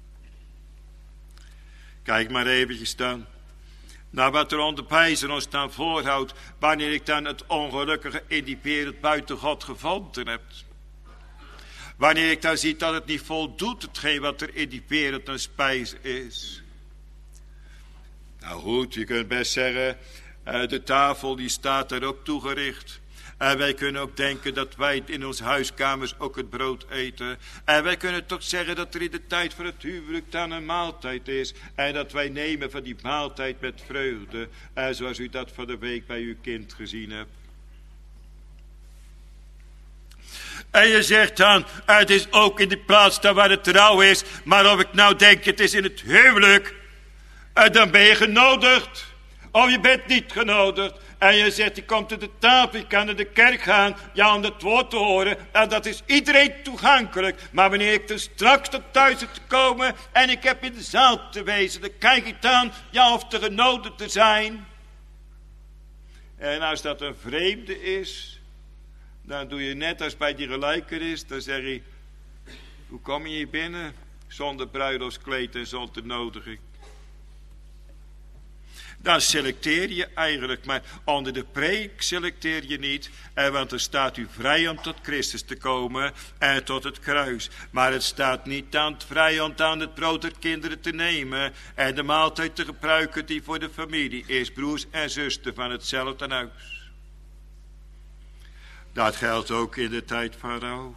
Speaker 2: Kijk maar eventjes dan. Nou, wat er onder pijzen ons dan voorhoudt, wanneer ik dan het ongelukkige in die wereld buiten God gevonden heb. Wanneer ik dan zie dat het niet voldoet, hetgeen wat er in die wereld een spijs is. Nou goed, je kunt best zeggen, de tafel die staat daar ook toegericht. En wij kunnen ook denken dat wij in onze huiskamers ook het brood eten. En wij kunnen toch zeggen dat er in de tijd van het huwelijk dan een maaltijd is. En dat wij nemen van die maaltijd met vreugde. En zoals u dat van de week bij uw kind gezien hebt. En je zegt dan, het is ook in die plaats daar waar het trouw is. Maar of ik nou denk, het is in het huwelijk. En dan ben je genodigd. Of je bent niet genodigd. En je zegt, je komt tot de tafel, je kan naar de kerk gaan, ja, om het woord te horen. En dat is iedereen toegankelijk. Maar wanneer ik er straks tot thuis heb te komen en ik heb in de zaal te wezen, dan kijk ik dan, ja, of er genodigd te zijn. En als dat een vreemde is, dan doe je net als bij die gelijkenis, dan zeg je, hoe kom je hier binnen? Zonder bruiloftskleed en zonder nodiging. Dan selecteer je eigenlijk, maar onder de preek selecteer je niet. En want er staat u vrij om tot Christus te komen en tot het kruis. Maar het staat niet aan het vrij om aan het brood der kinderen te nemen. En de maaltijd te gebruiken die voor de familie is. Broers en zusters van hetzelfde huis. Dat geldt ook in de tijd van rouw.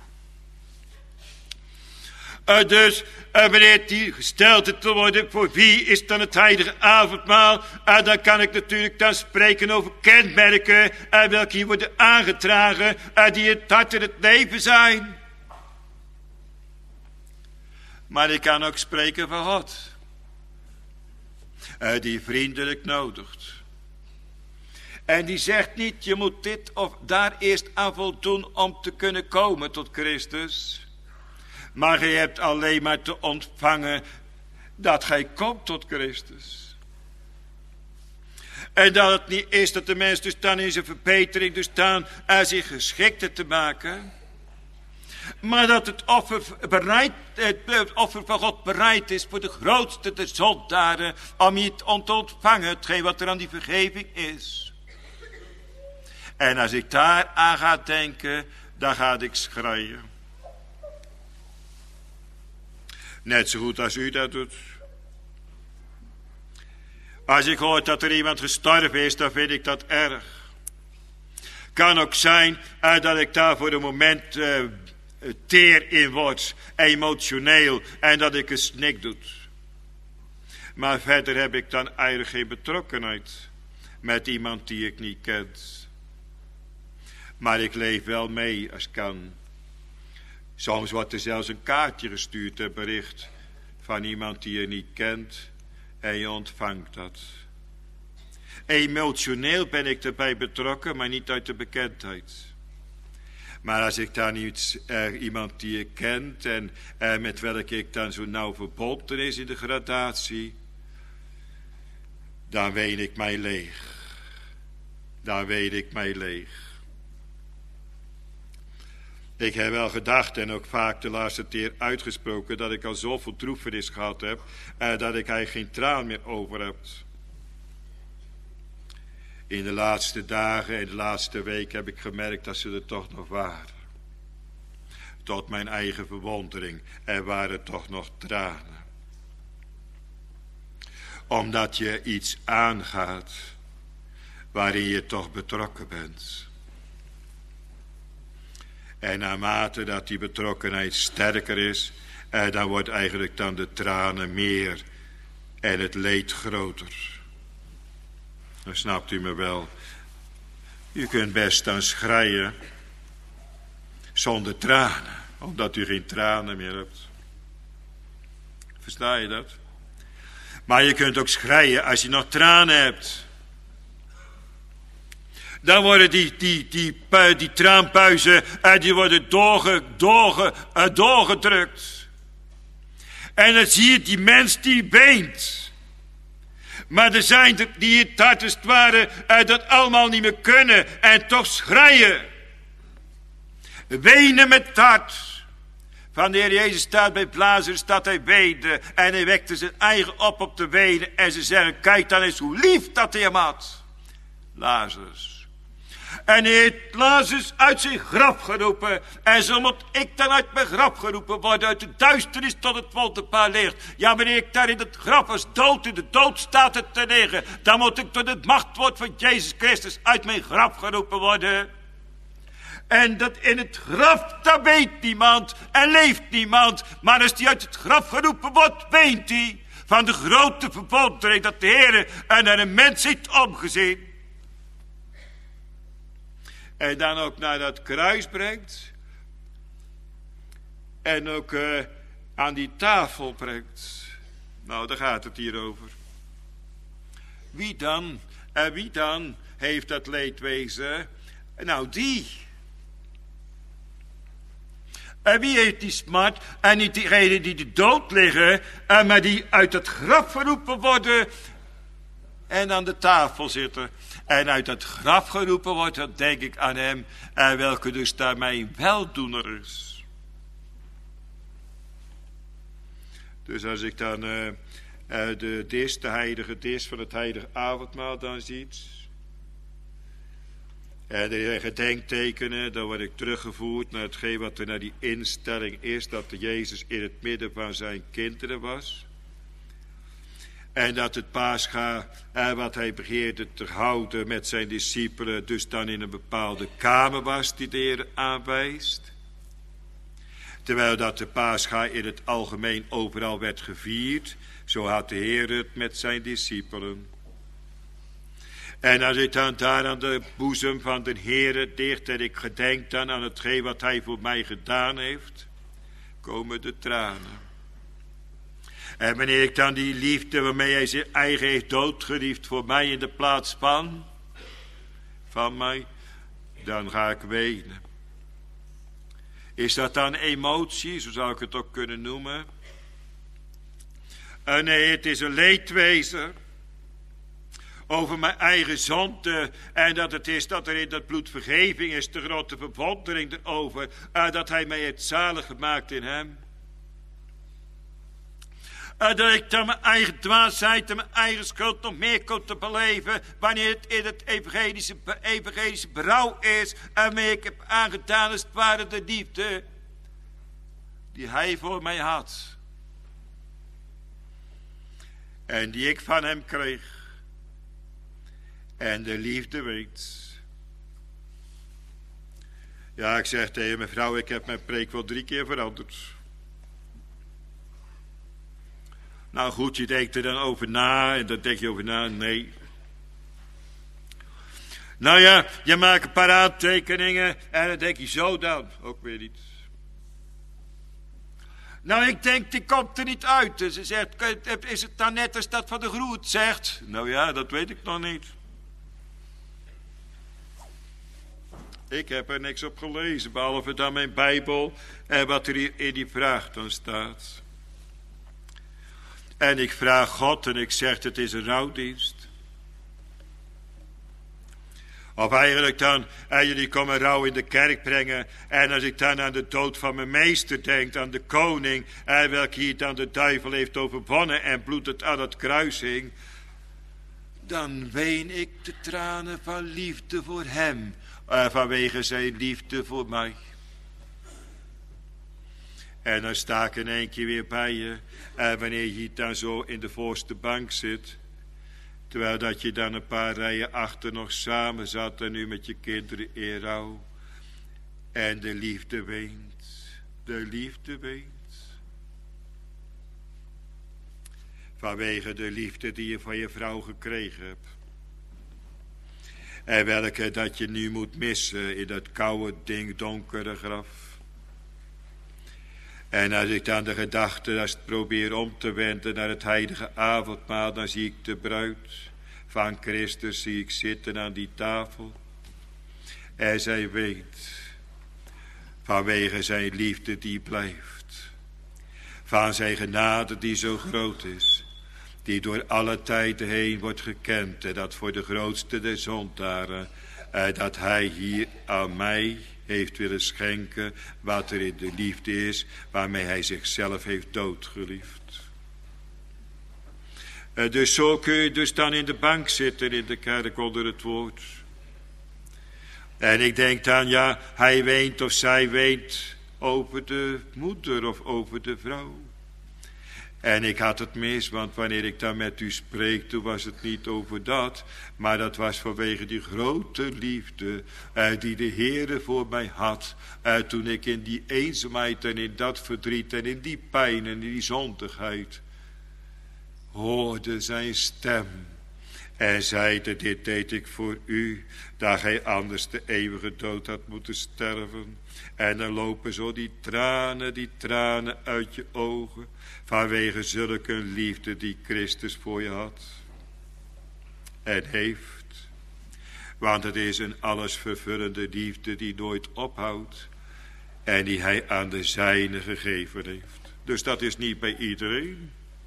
Speaker 2: Uh, dus uh, wanneer die gesteld te worden, voor wie is dan het heilige avondmaal? Uh, dan kan ik natuurlijk dan spreken over kenmerken uh, welke hier worden aangedragen, uh, die het hart en het leven zijn. Maar ik kan ook spreken van God, uh, die vriendelijk nodigt. En die zegt niet, je moet dit of daar eerst aan voldoen om te kunnen komen tot Christus. Maar je hebt alleen maar te ontvangen dat gij komt tot Christus. En dat het niet is dat de mens dus dan in zijn verbetering dus dan aan zich geschikte te maken. Maar dat het offer, bereid, het offer van God bereid is voor de grootste der zondaren. Om je te ontvangen hetgeen wat er aan die vergeving is. En als ik daar aan ga denken, dan ga ik schreien. Net zo goed als u dat doet. Als ik hoor dat er iemand gestorven is, dan vind ik dat erg. Kan ook zijn uh, dat ik daar voor een moment uh, teer in word, emotioneel, en dat ik een snik doe. Maar verder heb ik dan eigenlijk geen betrokkenheid met iemand die ik niet ken. Maar ik leef wel mee als kan. Soms wordt er zelfs een kaartje gestuurd, een bericht van iemand die je niet kent. En je ontvangt dat. Emotioneel ben ik erbij betrokken, maar niet uit de bekendheid. Maar als ik dan iets, uh, iemand die je kent en uh, met welke ik dan zo nauw verbonden is in de gradatie, dan ween ik mij leeg. Dan ween ik mij leeg. Ik heb wel gedacht en ook vaak de laatste keer uitgesproken dat ik al zoveel droefenis gehad heb en dat ik eigenlijk geen traan meer over heb. In de laatste dagen en de laatste week heb ik gemerkt dat ze er toch nog waren. Tot mijn eigen verwondering, er waren toch nog tranen. Omdat je iets aangaat waarin je toch betrokken bent. En naarmate dat die betrokkenheid sterker is, eh, dan wordt eigenlijk dan de tranen meer en het leed groter. Dan snapt u me wel. U kunt best dan schreien zonder tranen, omdat u geen tranen meer hebt. Versta je dat? Maar je kunt ook schreien als je nog tranen hebt. Dan worden die, die, die, die, die traanpuizen, uh, die worden doorge, doorge, uh, doorgedrukt. En dan zie je die mens die weent. Maar er zijn er die het hart als het ware uh, dat allemaal niet meer kunnen en toch schreien. Wenen met het hart. Van de Heer Jezus staat bij Lazarus dat hij weende en hij wekte zijn eigen op op te wenen. En ze zeggen, kijk dan eens hoe lief dat hij hem had. Lazarus. En hij heeft Lazarus uit zijn graf geroepen. En zo moet ik dan uit mijn graf geroepen worden. Uit de duisternis tot het wonderbaar licht. Ja, wanneer ik daar in het graf als dood in de dood staat het te liggen. Dan moet ik door het machtwoord van Jezus Christus uit mijn graf geroepen worden. En dat in het graf, daar weet niemand en leeft niemand. Maar als die uit het graf geroepen wordt, weent hij. Van de grote verwondering dat de Heer en naar een mens heeft omgezien. En dan ook naar dat kruis brengt. En ook uh, aan die tafel brengt. Nou, daar gaat het hier over. Wie dan? En wie dan heeft dat leedwezen? Nou, die. En wie heeft die smart? En niet diegenen die de dood liggen, maar die uit het graf geroepen worden en aan de tafel zitten. En uit het graf geroepen wordt, dan denk ik aan hem, en welke dus daarmee weldoener is. Dus als ik dan uh, uh, de dis, de heilige dis van het heilige avondmaal dan ziet, en de gedenktekenen, dan word ik teruggevoerd naar hetgeen wat er naar die instelling is, dat de Jezus in het midden van zijn kinderen was. En dat het Pascha, eh, wat hij begeerde te houden met zijn discipelen, dus dan in een bepaalde kamer was die de Heer aanwijst. Terwijl dat de Pascha in het algemeen overal werd gevierd, zo had de Heer het met zijn discipelen. En als ik dan daar aan de boezem van de Heer dicht en ik gedenk dan aan hetgeen wat hij voor mij gedaan heeft, komen de tranen. En wanneer ik dan die liefde waarmee hij zijn eigen heeft doodgeliefd voor mij in de plaats van, van mij, dan ga ik wenen. Is dat dan emotie, zo zou ik het ook kunnen noemen? Uh, nee, het is een leedwezen over mijn eigen zonde. En dat het is dat er in dat bloed vergeving is, de grote verwondering erover. Uh, dat hij mij heeft zalig gemaakt in hem. Uh, dat ik dan mijn eigen dwaasheid en mijn eigen schuld nog meer kon te beleven. Wanneer het in het evangelische, evangelische berouw is. En wanneer ik heb aangedaan als het ware de liefde die hij voor mij had. En die ik van hem kreeg. En de liefde weet. Ja, ik zeg tegen mevrouw, ik heb mijn preek wel drie keer veranderd. Nou goed, je denkt er dan over na en dan denk je over na, nee. Nou ja, je maakt een paar aantekeningen en dan denk je zo dan, ook weer niet. Nou, ik denk, die komt er niet uit. Dus ze zegt, is het dan net als dat van de Groet zegt? Nou ja, dat weet ik nog niet. Ik heb er niks op gelezen, behalve dan mijn Bijbel en wat er hier in die vraag dan staat. En ik vraag God en ik zeg, het is een rouwdienst. Of eigenlijk dan, en jullie komen rouw in de kerk brengen. En als ik dan aan de dood van mijn meester denk, aan de koning, en welke hier dan de duivel heeft overwonnen en bloed het aan het kruis hing. Dan ween ik de tranen van liefde voor hem, en vanwege zijn liefde voor mij. En dan sta ik in één keer weer bij je. En wanneer je dan zo in de voorste bank zit. Terwijl dat je dan een paar rijen achter nog samen zat. En nu met je kinderen in rouw. En de liefde weent. De liefde weent. Vanwege de liefde die je van je vrouw gekregen hebt. En welke dat je nu moet missen in dat koude ding donkere graf. En als ik dan de gedachte, als ik probeer om te wenden naar het heilige avondmaal, dan zie ik de bruid van Christus, zie ik zitten aan die tafel. En zij weet, vanwege zijn liefde die blijft, van zijn genade die zo groot is, die door alle tijden heen wordt gekend, en dat voor de grootste der zondaren, en dat hij hier aan mij heeft willen schenken wat er in de liefde is, waarmee hij zichzelf heeft doodgeliefd. Uh, dus zo kun je dus dan in de bank zitten in de kerk onder het woord. En ik denk dan, ja, hij weent of zij weent over de moeder of over de vrouw. En ik had het mis, want wanneer ik dan met u spreek, toen was het niet over dat, maar dat was vanwege die grote liefde uh, die de Heere voor mij had, uh, toen ik in die eenzaamheid en in dat verdriet en in die pijn en in die zondigheid hoorde zijn stem en zeide, dit deed ik voor u, dat gij anders de eeuwige dood had moeten sterven. En dan lopen zo die tranen, die tranen uit je ogen, vanwege zulke liefde die Christus voor je had en heeft. Want het is een allesvervullende liefde die nooit ophoudt. En die hij aan de zijnen gegeven heeft. Dus dat is niet bij iedereen.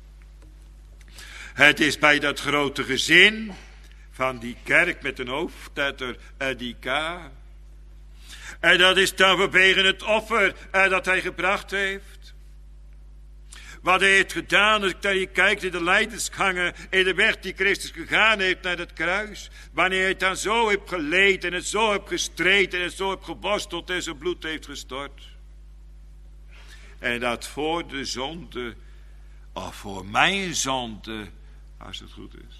Speaker 2: Het is bij dat grote gezin van die kerk met een hoofdletter die K. En dat is dan vanwege het offer dat hij gebracht heeft. Wat hij heeft gedaan, als je kijkt in de lijdensgangen, in de weg die Christus gegaan heeft naar het kruis. Wanneer hij het dan zo heeft geleden en het zo heeft gestreden en het zo heeft geworsteld en zijn bloed heeft gestort. En dat voor de zonde, of voor mijn zonde, als het goed is.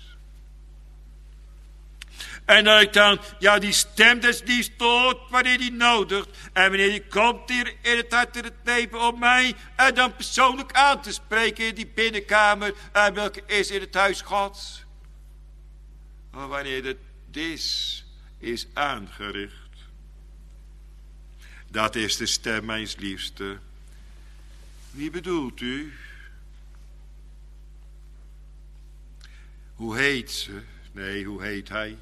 Speaker 2: En dat ik dan, ja, die stem des die stoort wanneer die nodigt. En wanneer die komt hier in het hart en het leven om mij. En dan persoonlijk aan te spreken in die binnenkamer. En welke is in het huis Gods. Maar wanneer het dis is aangericht. Dat is de stem mijns liefste. Wie bedoelt u? Hoe heet ze? Nee, hoe heet hij?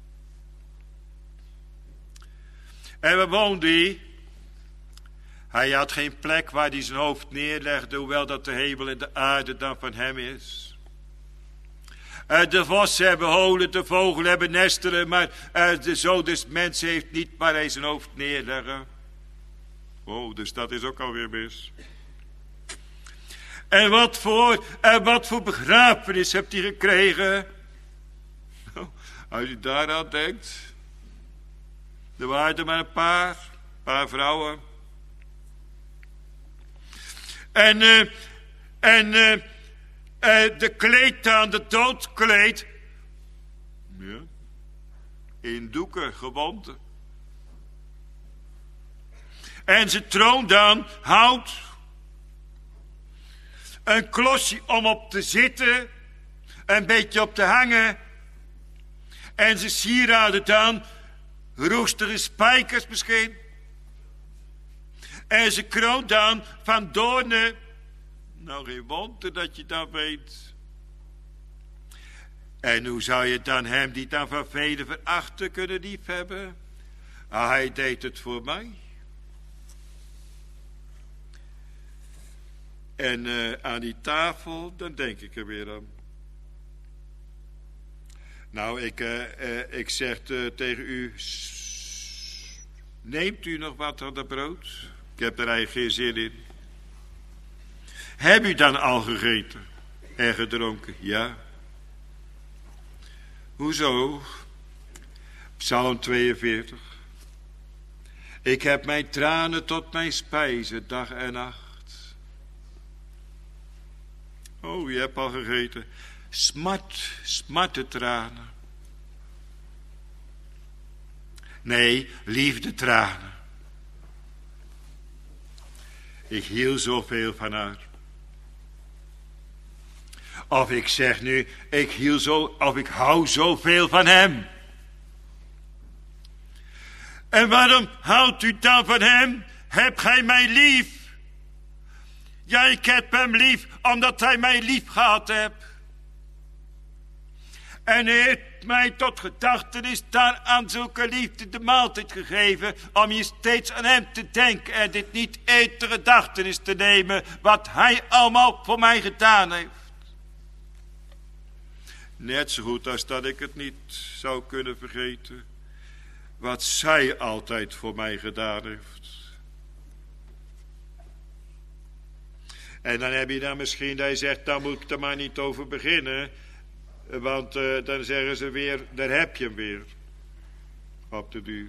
Speaker 2: En waar woonde hij? Hij had geen plek waar hij zijn hoofd neerlegde, hoewel dat de hemel en de aarde dan van hem is. De vossen hebben holen, de vogelen hebben nestelen, maar de zoon des mensen heeft niet waar hij zijn hoofd neerleggen. Oh, dus dat is ook alweer mis. En wat voor, en wat voor begrafenis hebt hij gekregen? Nou, als je daaraan denkt. Er waren er maar een paar, paar vrouwen. En, uh, en uh, uh, de kleed aan, de doodkleed. Ja, in doeken gewonden. En ze troon dan hout. Een klosje om op te zitten. Een beetje op te hangen. En ze sieraden dan roestige spijkers misschien. En ze kroon dan van doornen. Nou, geen wonder dat je dat weet. En hoe zou je dan hem die dan van velen verachten kunnen liefhebben? Ah, hij deed het voor mij. En uh, aan die tafel, dan denk ik er weer aan. Nou, ik, uh, uh, ik zeg uh, tegen u, neemt u nog wat aan dat brood? Ik heb er eigenlijk geen zin in. Heb u dan al gegeten en gedronken? Ja. Hoezo? Psalm tweeënveertig. Ik heb mijn tranen tot mijn spijzen, dag en nacht. Oh, je hebt al gegeten. Smart, smarte tranen. Nee, liefde tranen. Ik hield zoveel van haar. Of ik zeg nu, ik hield zo, of ik hou zoveel van hem. En waarom houdt u dan van hem? Hebt gij mij lief? Ja, ik heb hem lief, omdat hij mij lief gehad hebt. En hij heeft mij tot gedachtenis daar aan zulke liefde de maaltijd gegeven, om je steeds aan hem te denken en dit niet uit de gedachtenis te nemen, wat hij allemaal voor mij gedaan heeft. Net zo goed als dat ik het niet zou kunnen vergeten, wat zij altijd voor mij gedaan heeft. En dan heb je dan misschien dat je zegt, daar moet ik er maar niet over beginnen. Want uh, dan zeggen ze weer, daar heb je hem weer. Op de duur.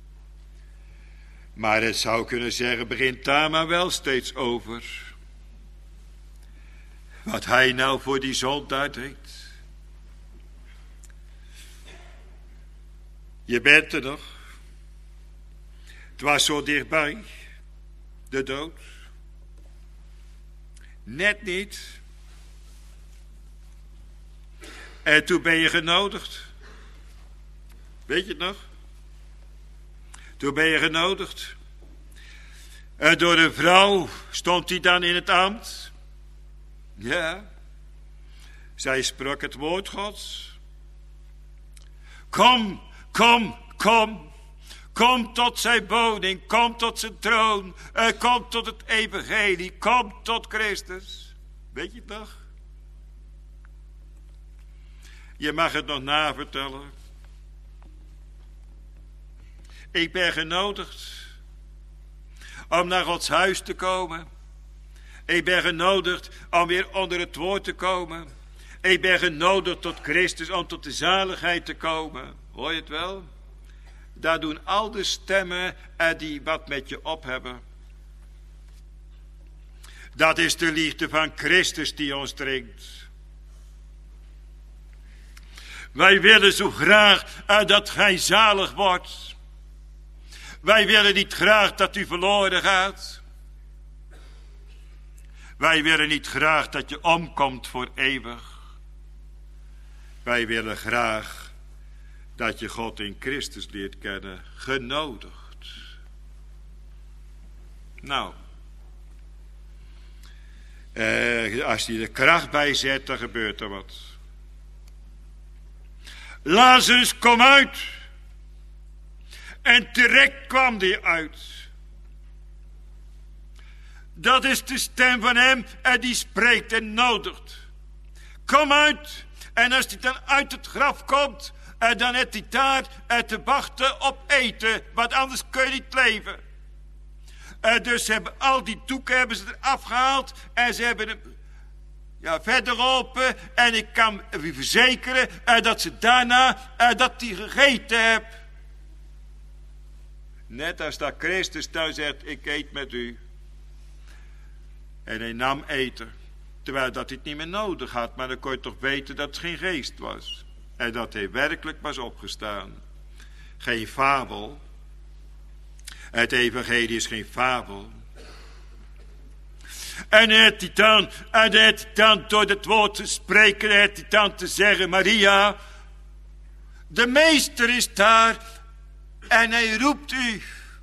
Speaker 2: Maar het zou kunnen zeggen, begint daar maar wel steeds over. Wat hij nou voor die zondaar deed. Je bent er nog. Het was zo dichtbij. De dood. Net niet. En toen ben je genodigd. Weet je het nog? Toen ben je genodigd. En door een vrouw stond hij dan in het ambt. Ja. Zij sprak het woord Gods. Kom, Kom, kom. Kom tot zijn woning. Kom tot zijn troon. Uh, kom tot het evangelie. Kom tot Christus. Weet je het nog? Je mag het nog navertellen. Ik ben genodigd om naar Gods huis te komen. Ik ben genodigd om weer onder het woord te komen. Ik ben genodigd tot Christus, om tot de zaligheid te komen. Hoor je het wel? Daar doen al de stemmen die wat met je op hebben. Dat is de liefde van Christus die ons dringt. Wij willen zo graag dat gij zalig wordt. Wij willen niet graag dat u verloren gaat. Wij willen niet graag dat je omkomt voor eeuwig. Wij willen graag dat je God in Christus leert kennen. Genodigd. Nou. Eh, als je er kracht bij zet, dan gebeurt er wat. Lazarus, kom uit. En direct kwam die uit. Dat is de stem van hem en die spreekt en nodigt. Kom uit. En als hij dan uit het graf komt, en dan heeft hij daar te wachten op eten. Want anders kun je niet leven. En dus ze hebben al die doeken hebben ze eraf gehaald. En ze hebben hem ja, verder open. En ik kan u verzekeren uh, dat ze daarna uh, dat hij gegeten heeft. Net als dat Christus dan zegt, ik eet met u. En hij nam eten. Terwijl dat hij het niet meer nodig had. Maar dan kon je toch weten dat het geen geest was. En dat hij werkelijk was opgestaan. Geen fabel. Het evangelie is geen fabel. En hij had hij dan, en hij had hij dan door het woord te spreken, en had hij dan te zeggen, Maria, de meester is daar en hij roept u.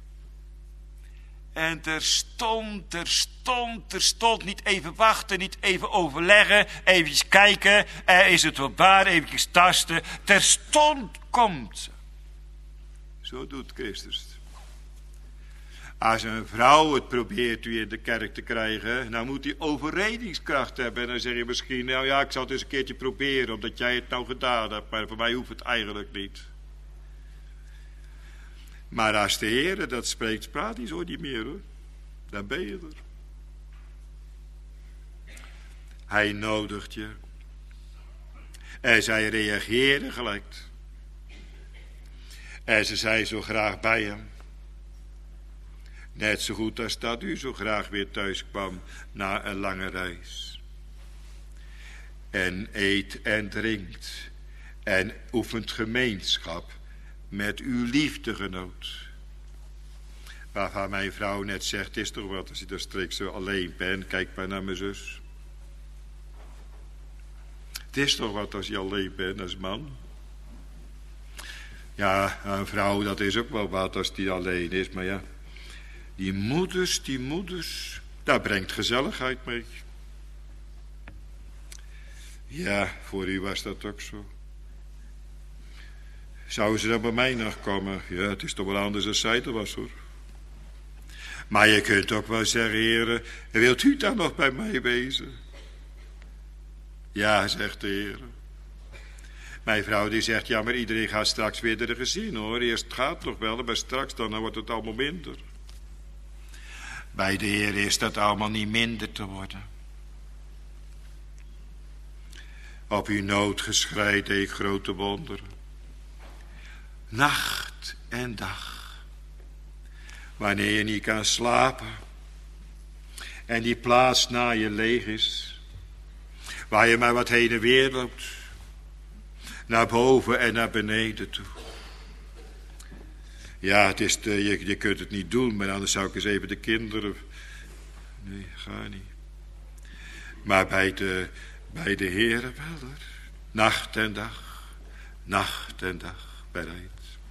Speaker 2: En terstond, terstond, terstond, niet even wachten, niet even overleggen, even kijken, eh, is het wel waar, even tasten. Terstond komt ze. Zo doet Christus. Als een vrouw het probeert u in de kerk te krijgen, dan moet hij overredingskracht hebben. En dan zeg je misschien, nou ja, ik zal het eens een keertje proberen, omdat jij het nou gedaan hebt. Maar voor mij hoeft het eigenlijk niet. Maar als de Heer dat spreekt, praat hij zo niet meer hoor. Dan ben je er. Hij nodigt je. En zij reageren gelijk. En ze zijn zo graag bij hem. Net zo goed als dat u zo graag weer thuis kwam na een lange reis. En eet en drinkt. En oefent gemeenschap met uw liefdegenoot. Waarvan mijn vrouw net zegt, het is toch wat als je daar strikt zo alleen bent. Kijk maar naar mijn zus. Het is toch wat als je alleen bent als man. Ja, een vrouw dat is ook wel wat als die alleen is. Maar ja, die moeders, die moeders, daar brengt gezelligheid mee. Ja, voor u was dat ook zo. Zouden ze dan bij mij nog komen? Ja, het is toch wel anders dan zij er was hoor. Maar je kunt ook wel zeggen, heren, wilt u dan nog bij mij wezen? Ja, zegt de Heer. Mijn vrouw die zegt, ja, maar iedereen gaat straks weer naar de gezin hoor. Eerst gaat het nog wel, maar straks dan, dan wordt het allemaal minder. Bij de Heer is dat allemaal niet minder te worden. Op uw noodgeschrei deed ik grote wonderen. Nacht en dag. Wanneer je niet kan slapen. En die plaats na je leeg is. Waar je maar wat heen en weer loopt. Naar boven en naar beneden toe. Ja, het is de, je, je kunt het niet doen. Maar anders zou ik eens even de kinderen. Nee, ga niet. Maar bij de, bij de Heere wel hoor. Nacht en dag. Nacht en dag bereid.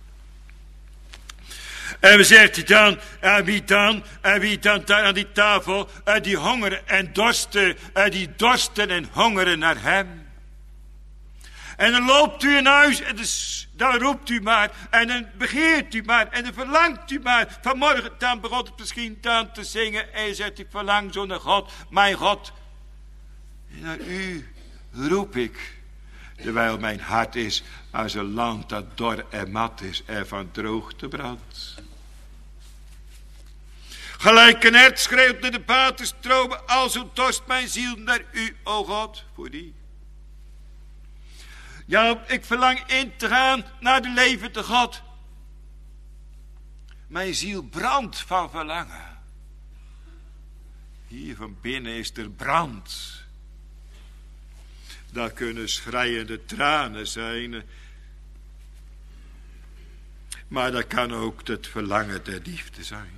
Speaker 2: En we zegt hij dan, en wie dan, en wie dan daar aan die tafel, en die hongeren en dorsten, en die dorsten en hongeren naar hem. En dan loopt u in huis, en de, dan roept u maar en dan begeert u maar en dan verlangt u maar. Vanmorgen dan begon het misschien dan te zingen en je zegt, ik verlang zo naar God, mijn God. En naar u roep ik, terwijl mijn hart is als een land dat dor en mat is en van droogte brandt. Gelijk een hert schreeuwt naar de waterstromen, alzo dorst mijn ziel naar u, o God, voor die. Ja, ik verlang in te gaan naar de levende God. Mijn ziel brandt van verlangen. Hier van binnen is er brand. Dat kunnen schreiende tranen zijn. Maar dat kan ook het verlangen der liefde zijn.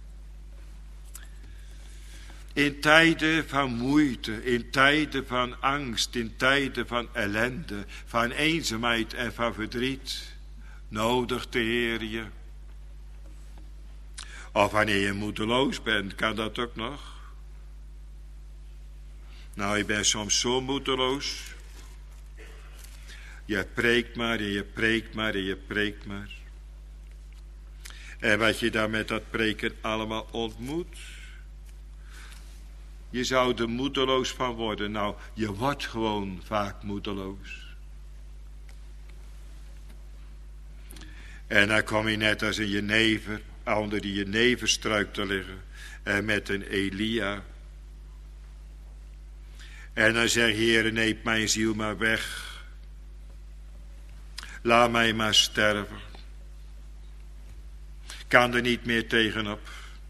Speaker 2: In tijden van moeite, in tijden van angst, in tijden van ellende, van eenzaamheid en van verdriet, nodigt de Heer je. Of wanneer je moedeloos bent, kan dat ook nog. Nou, je bent soms zo moedeloos. Je preekt maar en je preekt maar en je preekt maar. En wat je dan met dat preken allemaal ontmoet. Je zou er moedeloos van worden. Nou, je wordt gewoon vaak moedeloos. En dan kom je net als een jenever, onder die jeneverstruik te liggen. En met een Elia. En dan zeg je, Heere, neem mijn ziel maar weg. Laat mij maar sterven. Kan er niet meer tegenop.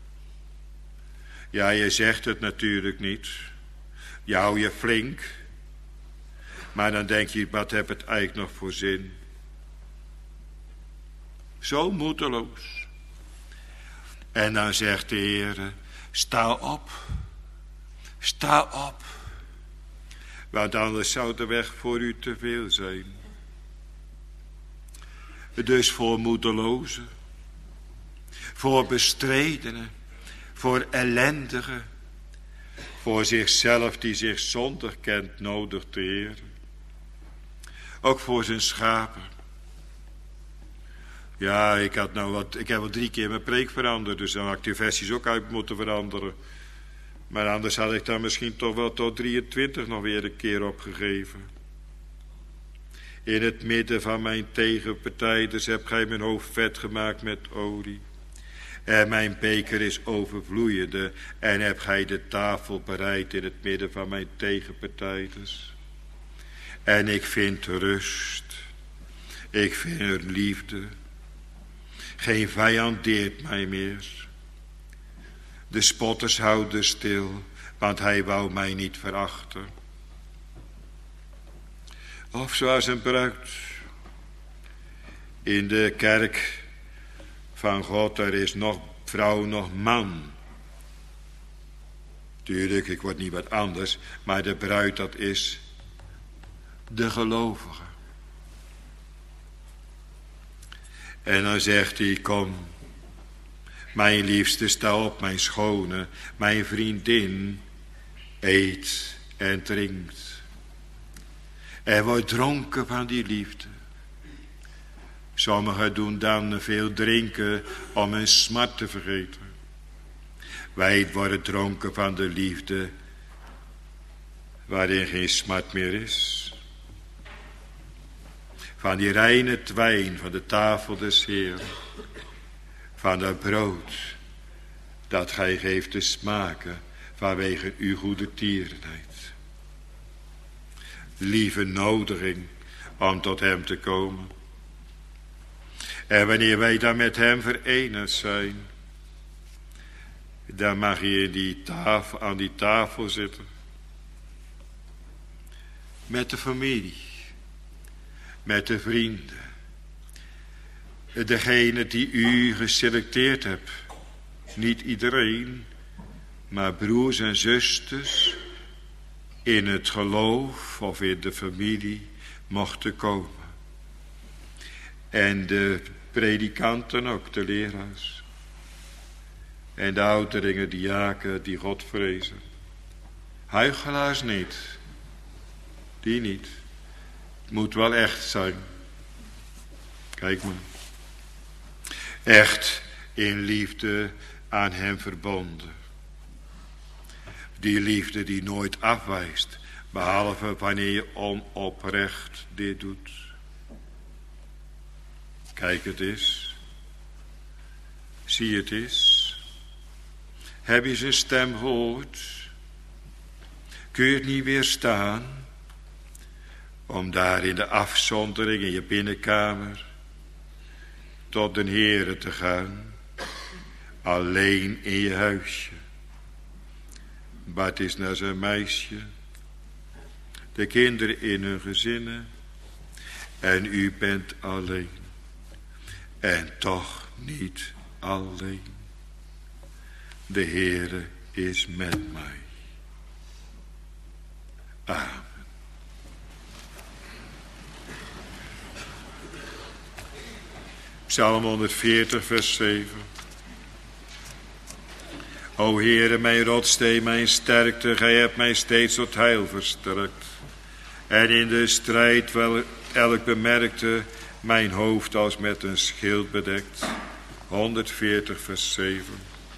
Speaker 2: Ja, je zegt het natuurlijk niet. Je houdt je flink. Maar dan denk je, wat heb het eigenlijk nog voor zin? Zo moedeloos. En dan zegt de Heer, sta op. Sta op. Want anders zou de weg voor u te veel zijn. Dus voor moedelozen. Voor bestredenen. Voor ellendigen. Voor zichzelf die zich zondig kent, nodigt de Heer. Ook voor zijn schapen. Ja, ik, had nou wat, ik heb wel drie keer mijn preek veranderd. Dus dan had ik die versies ook uit moeten veranderen. Maar anders had ik daar misschien toch wel tot drieëntwintig nog weer een keer opgegeven. In het midden van mijn tegenpartijders hebt gij mijn hoofd vet gemaakt met olie. En mijn beker is overvloeiende. En heb gij de tafel bereid in het midden van mijn tegenpartijders. En ik vind rust. Ik vind er liefde. Geen vijand deert mij meer. De spotters houden stil, want hij wou mij niet verachten. Of zoals een bruid. In de kerk van God, er is nog vrouw, nog man. Tuurlijk, ik word niet wat anders, maar de bruid, dat is de gelovige. En dan zegt hij, kom, mijn liefste, sta op, mijn schone, mijn vriendin, eet en drinkt. En wordt dronken van die liefde. Sommigen doen dan veel drinken om hun smart te vergeten. Wij worden dronken van de liefde waarin geen smart meer is. Van die reine wijn van de tafel des Heeren. Van dat brood dat gij geeft te smaken vanwege uw goede tierenheid. Lieve nodiging om tot hem te komen. En wanneer wij dan met hem verenigd zijn, dan mag je in die tafel, aan die tafel zitten. Met de familie. Met de vrienden. Degene die u geselecteerd hebt. Niet iedereen, maar broers en zusters in het geloof of in de familie mochten komen. En de predikanten ook, de leraars. En de ouderlingen, diaken, die God vrezen. Huichelaars niet. Die niet. Het moet wel echt zijn. Kijk maar. Echt in liefde aan hem verbonden. Die liefde die nooit afwijst, behalve wanneer je onoprecht dit doet. Kijk het eens. Zie het eens. Heb je zijn stem gehoord? Kun je het niet weerstaan om daar in de afzondering in je binnenkamer tot de Heere te gaan, alleen in je huisje? Bart is naar zijn meisje, de kinderen in hun gezinnen en u bent alleen. En toch niet alleen. De Heere is met mij. Amen. Psalm honderdveertig, vers zeven. O Heere, mijn rotsteen, mijn sterkte, gij hebt mij steeds tot heil versterkt. En in de strijd wel elk bemerkte, mijn hoofd als met een schild bedekt. honderdveertig, vers zeven.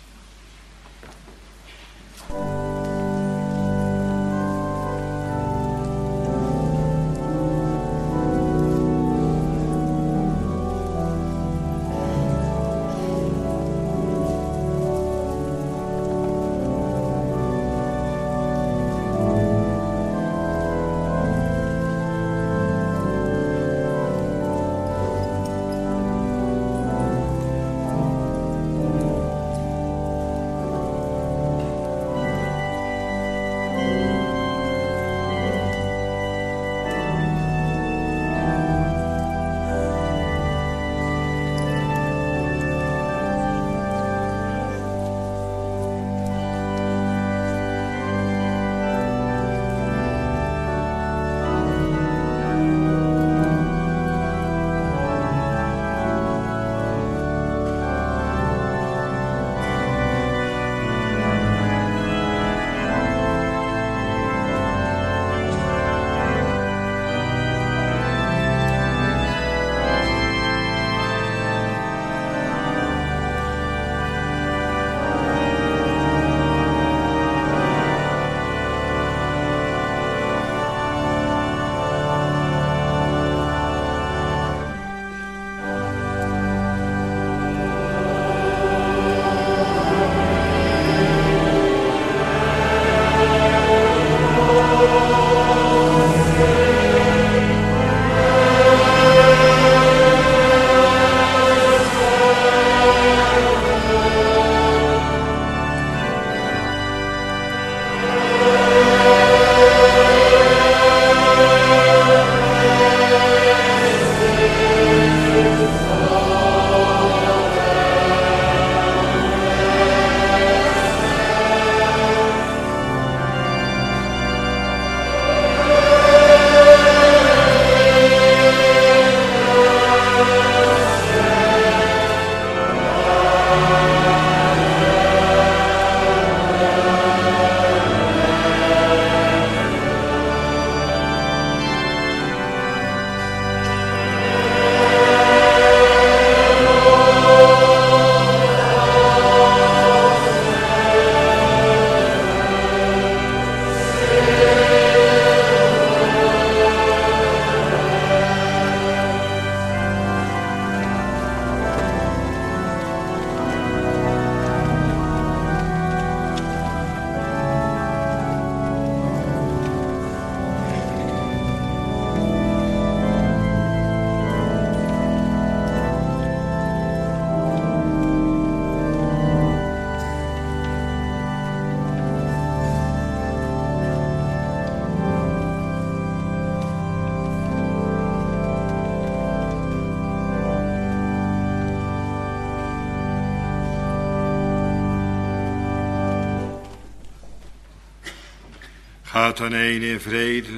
Speaker 2: Gaat dan heen in vrede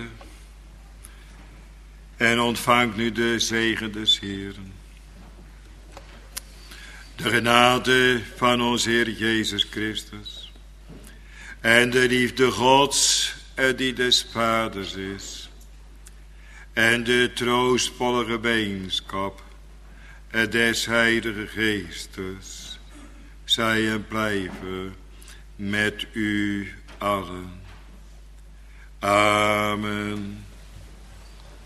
Speaker 2: en ontvangt nu de zegen des Heeren. De genade van ons Heer Jezus Christus en de liefde Gods die des Vaders is en de troostvolle gemeenschap en des Heilige Geestes, zij en blijven met u allen. Amen.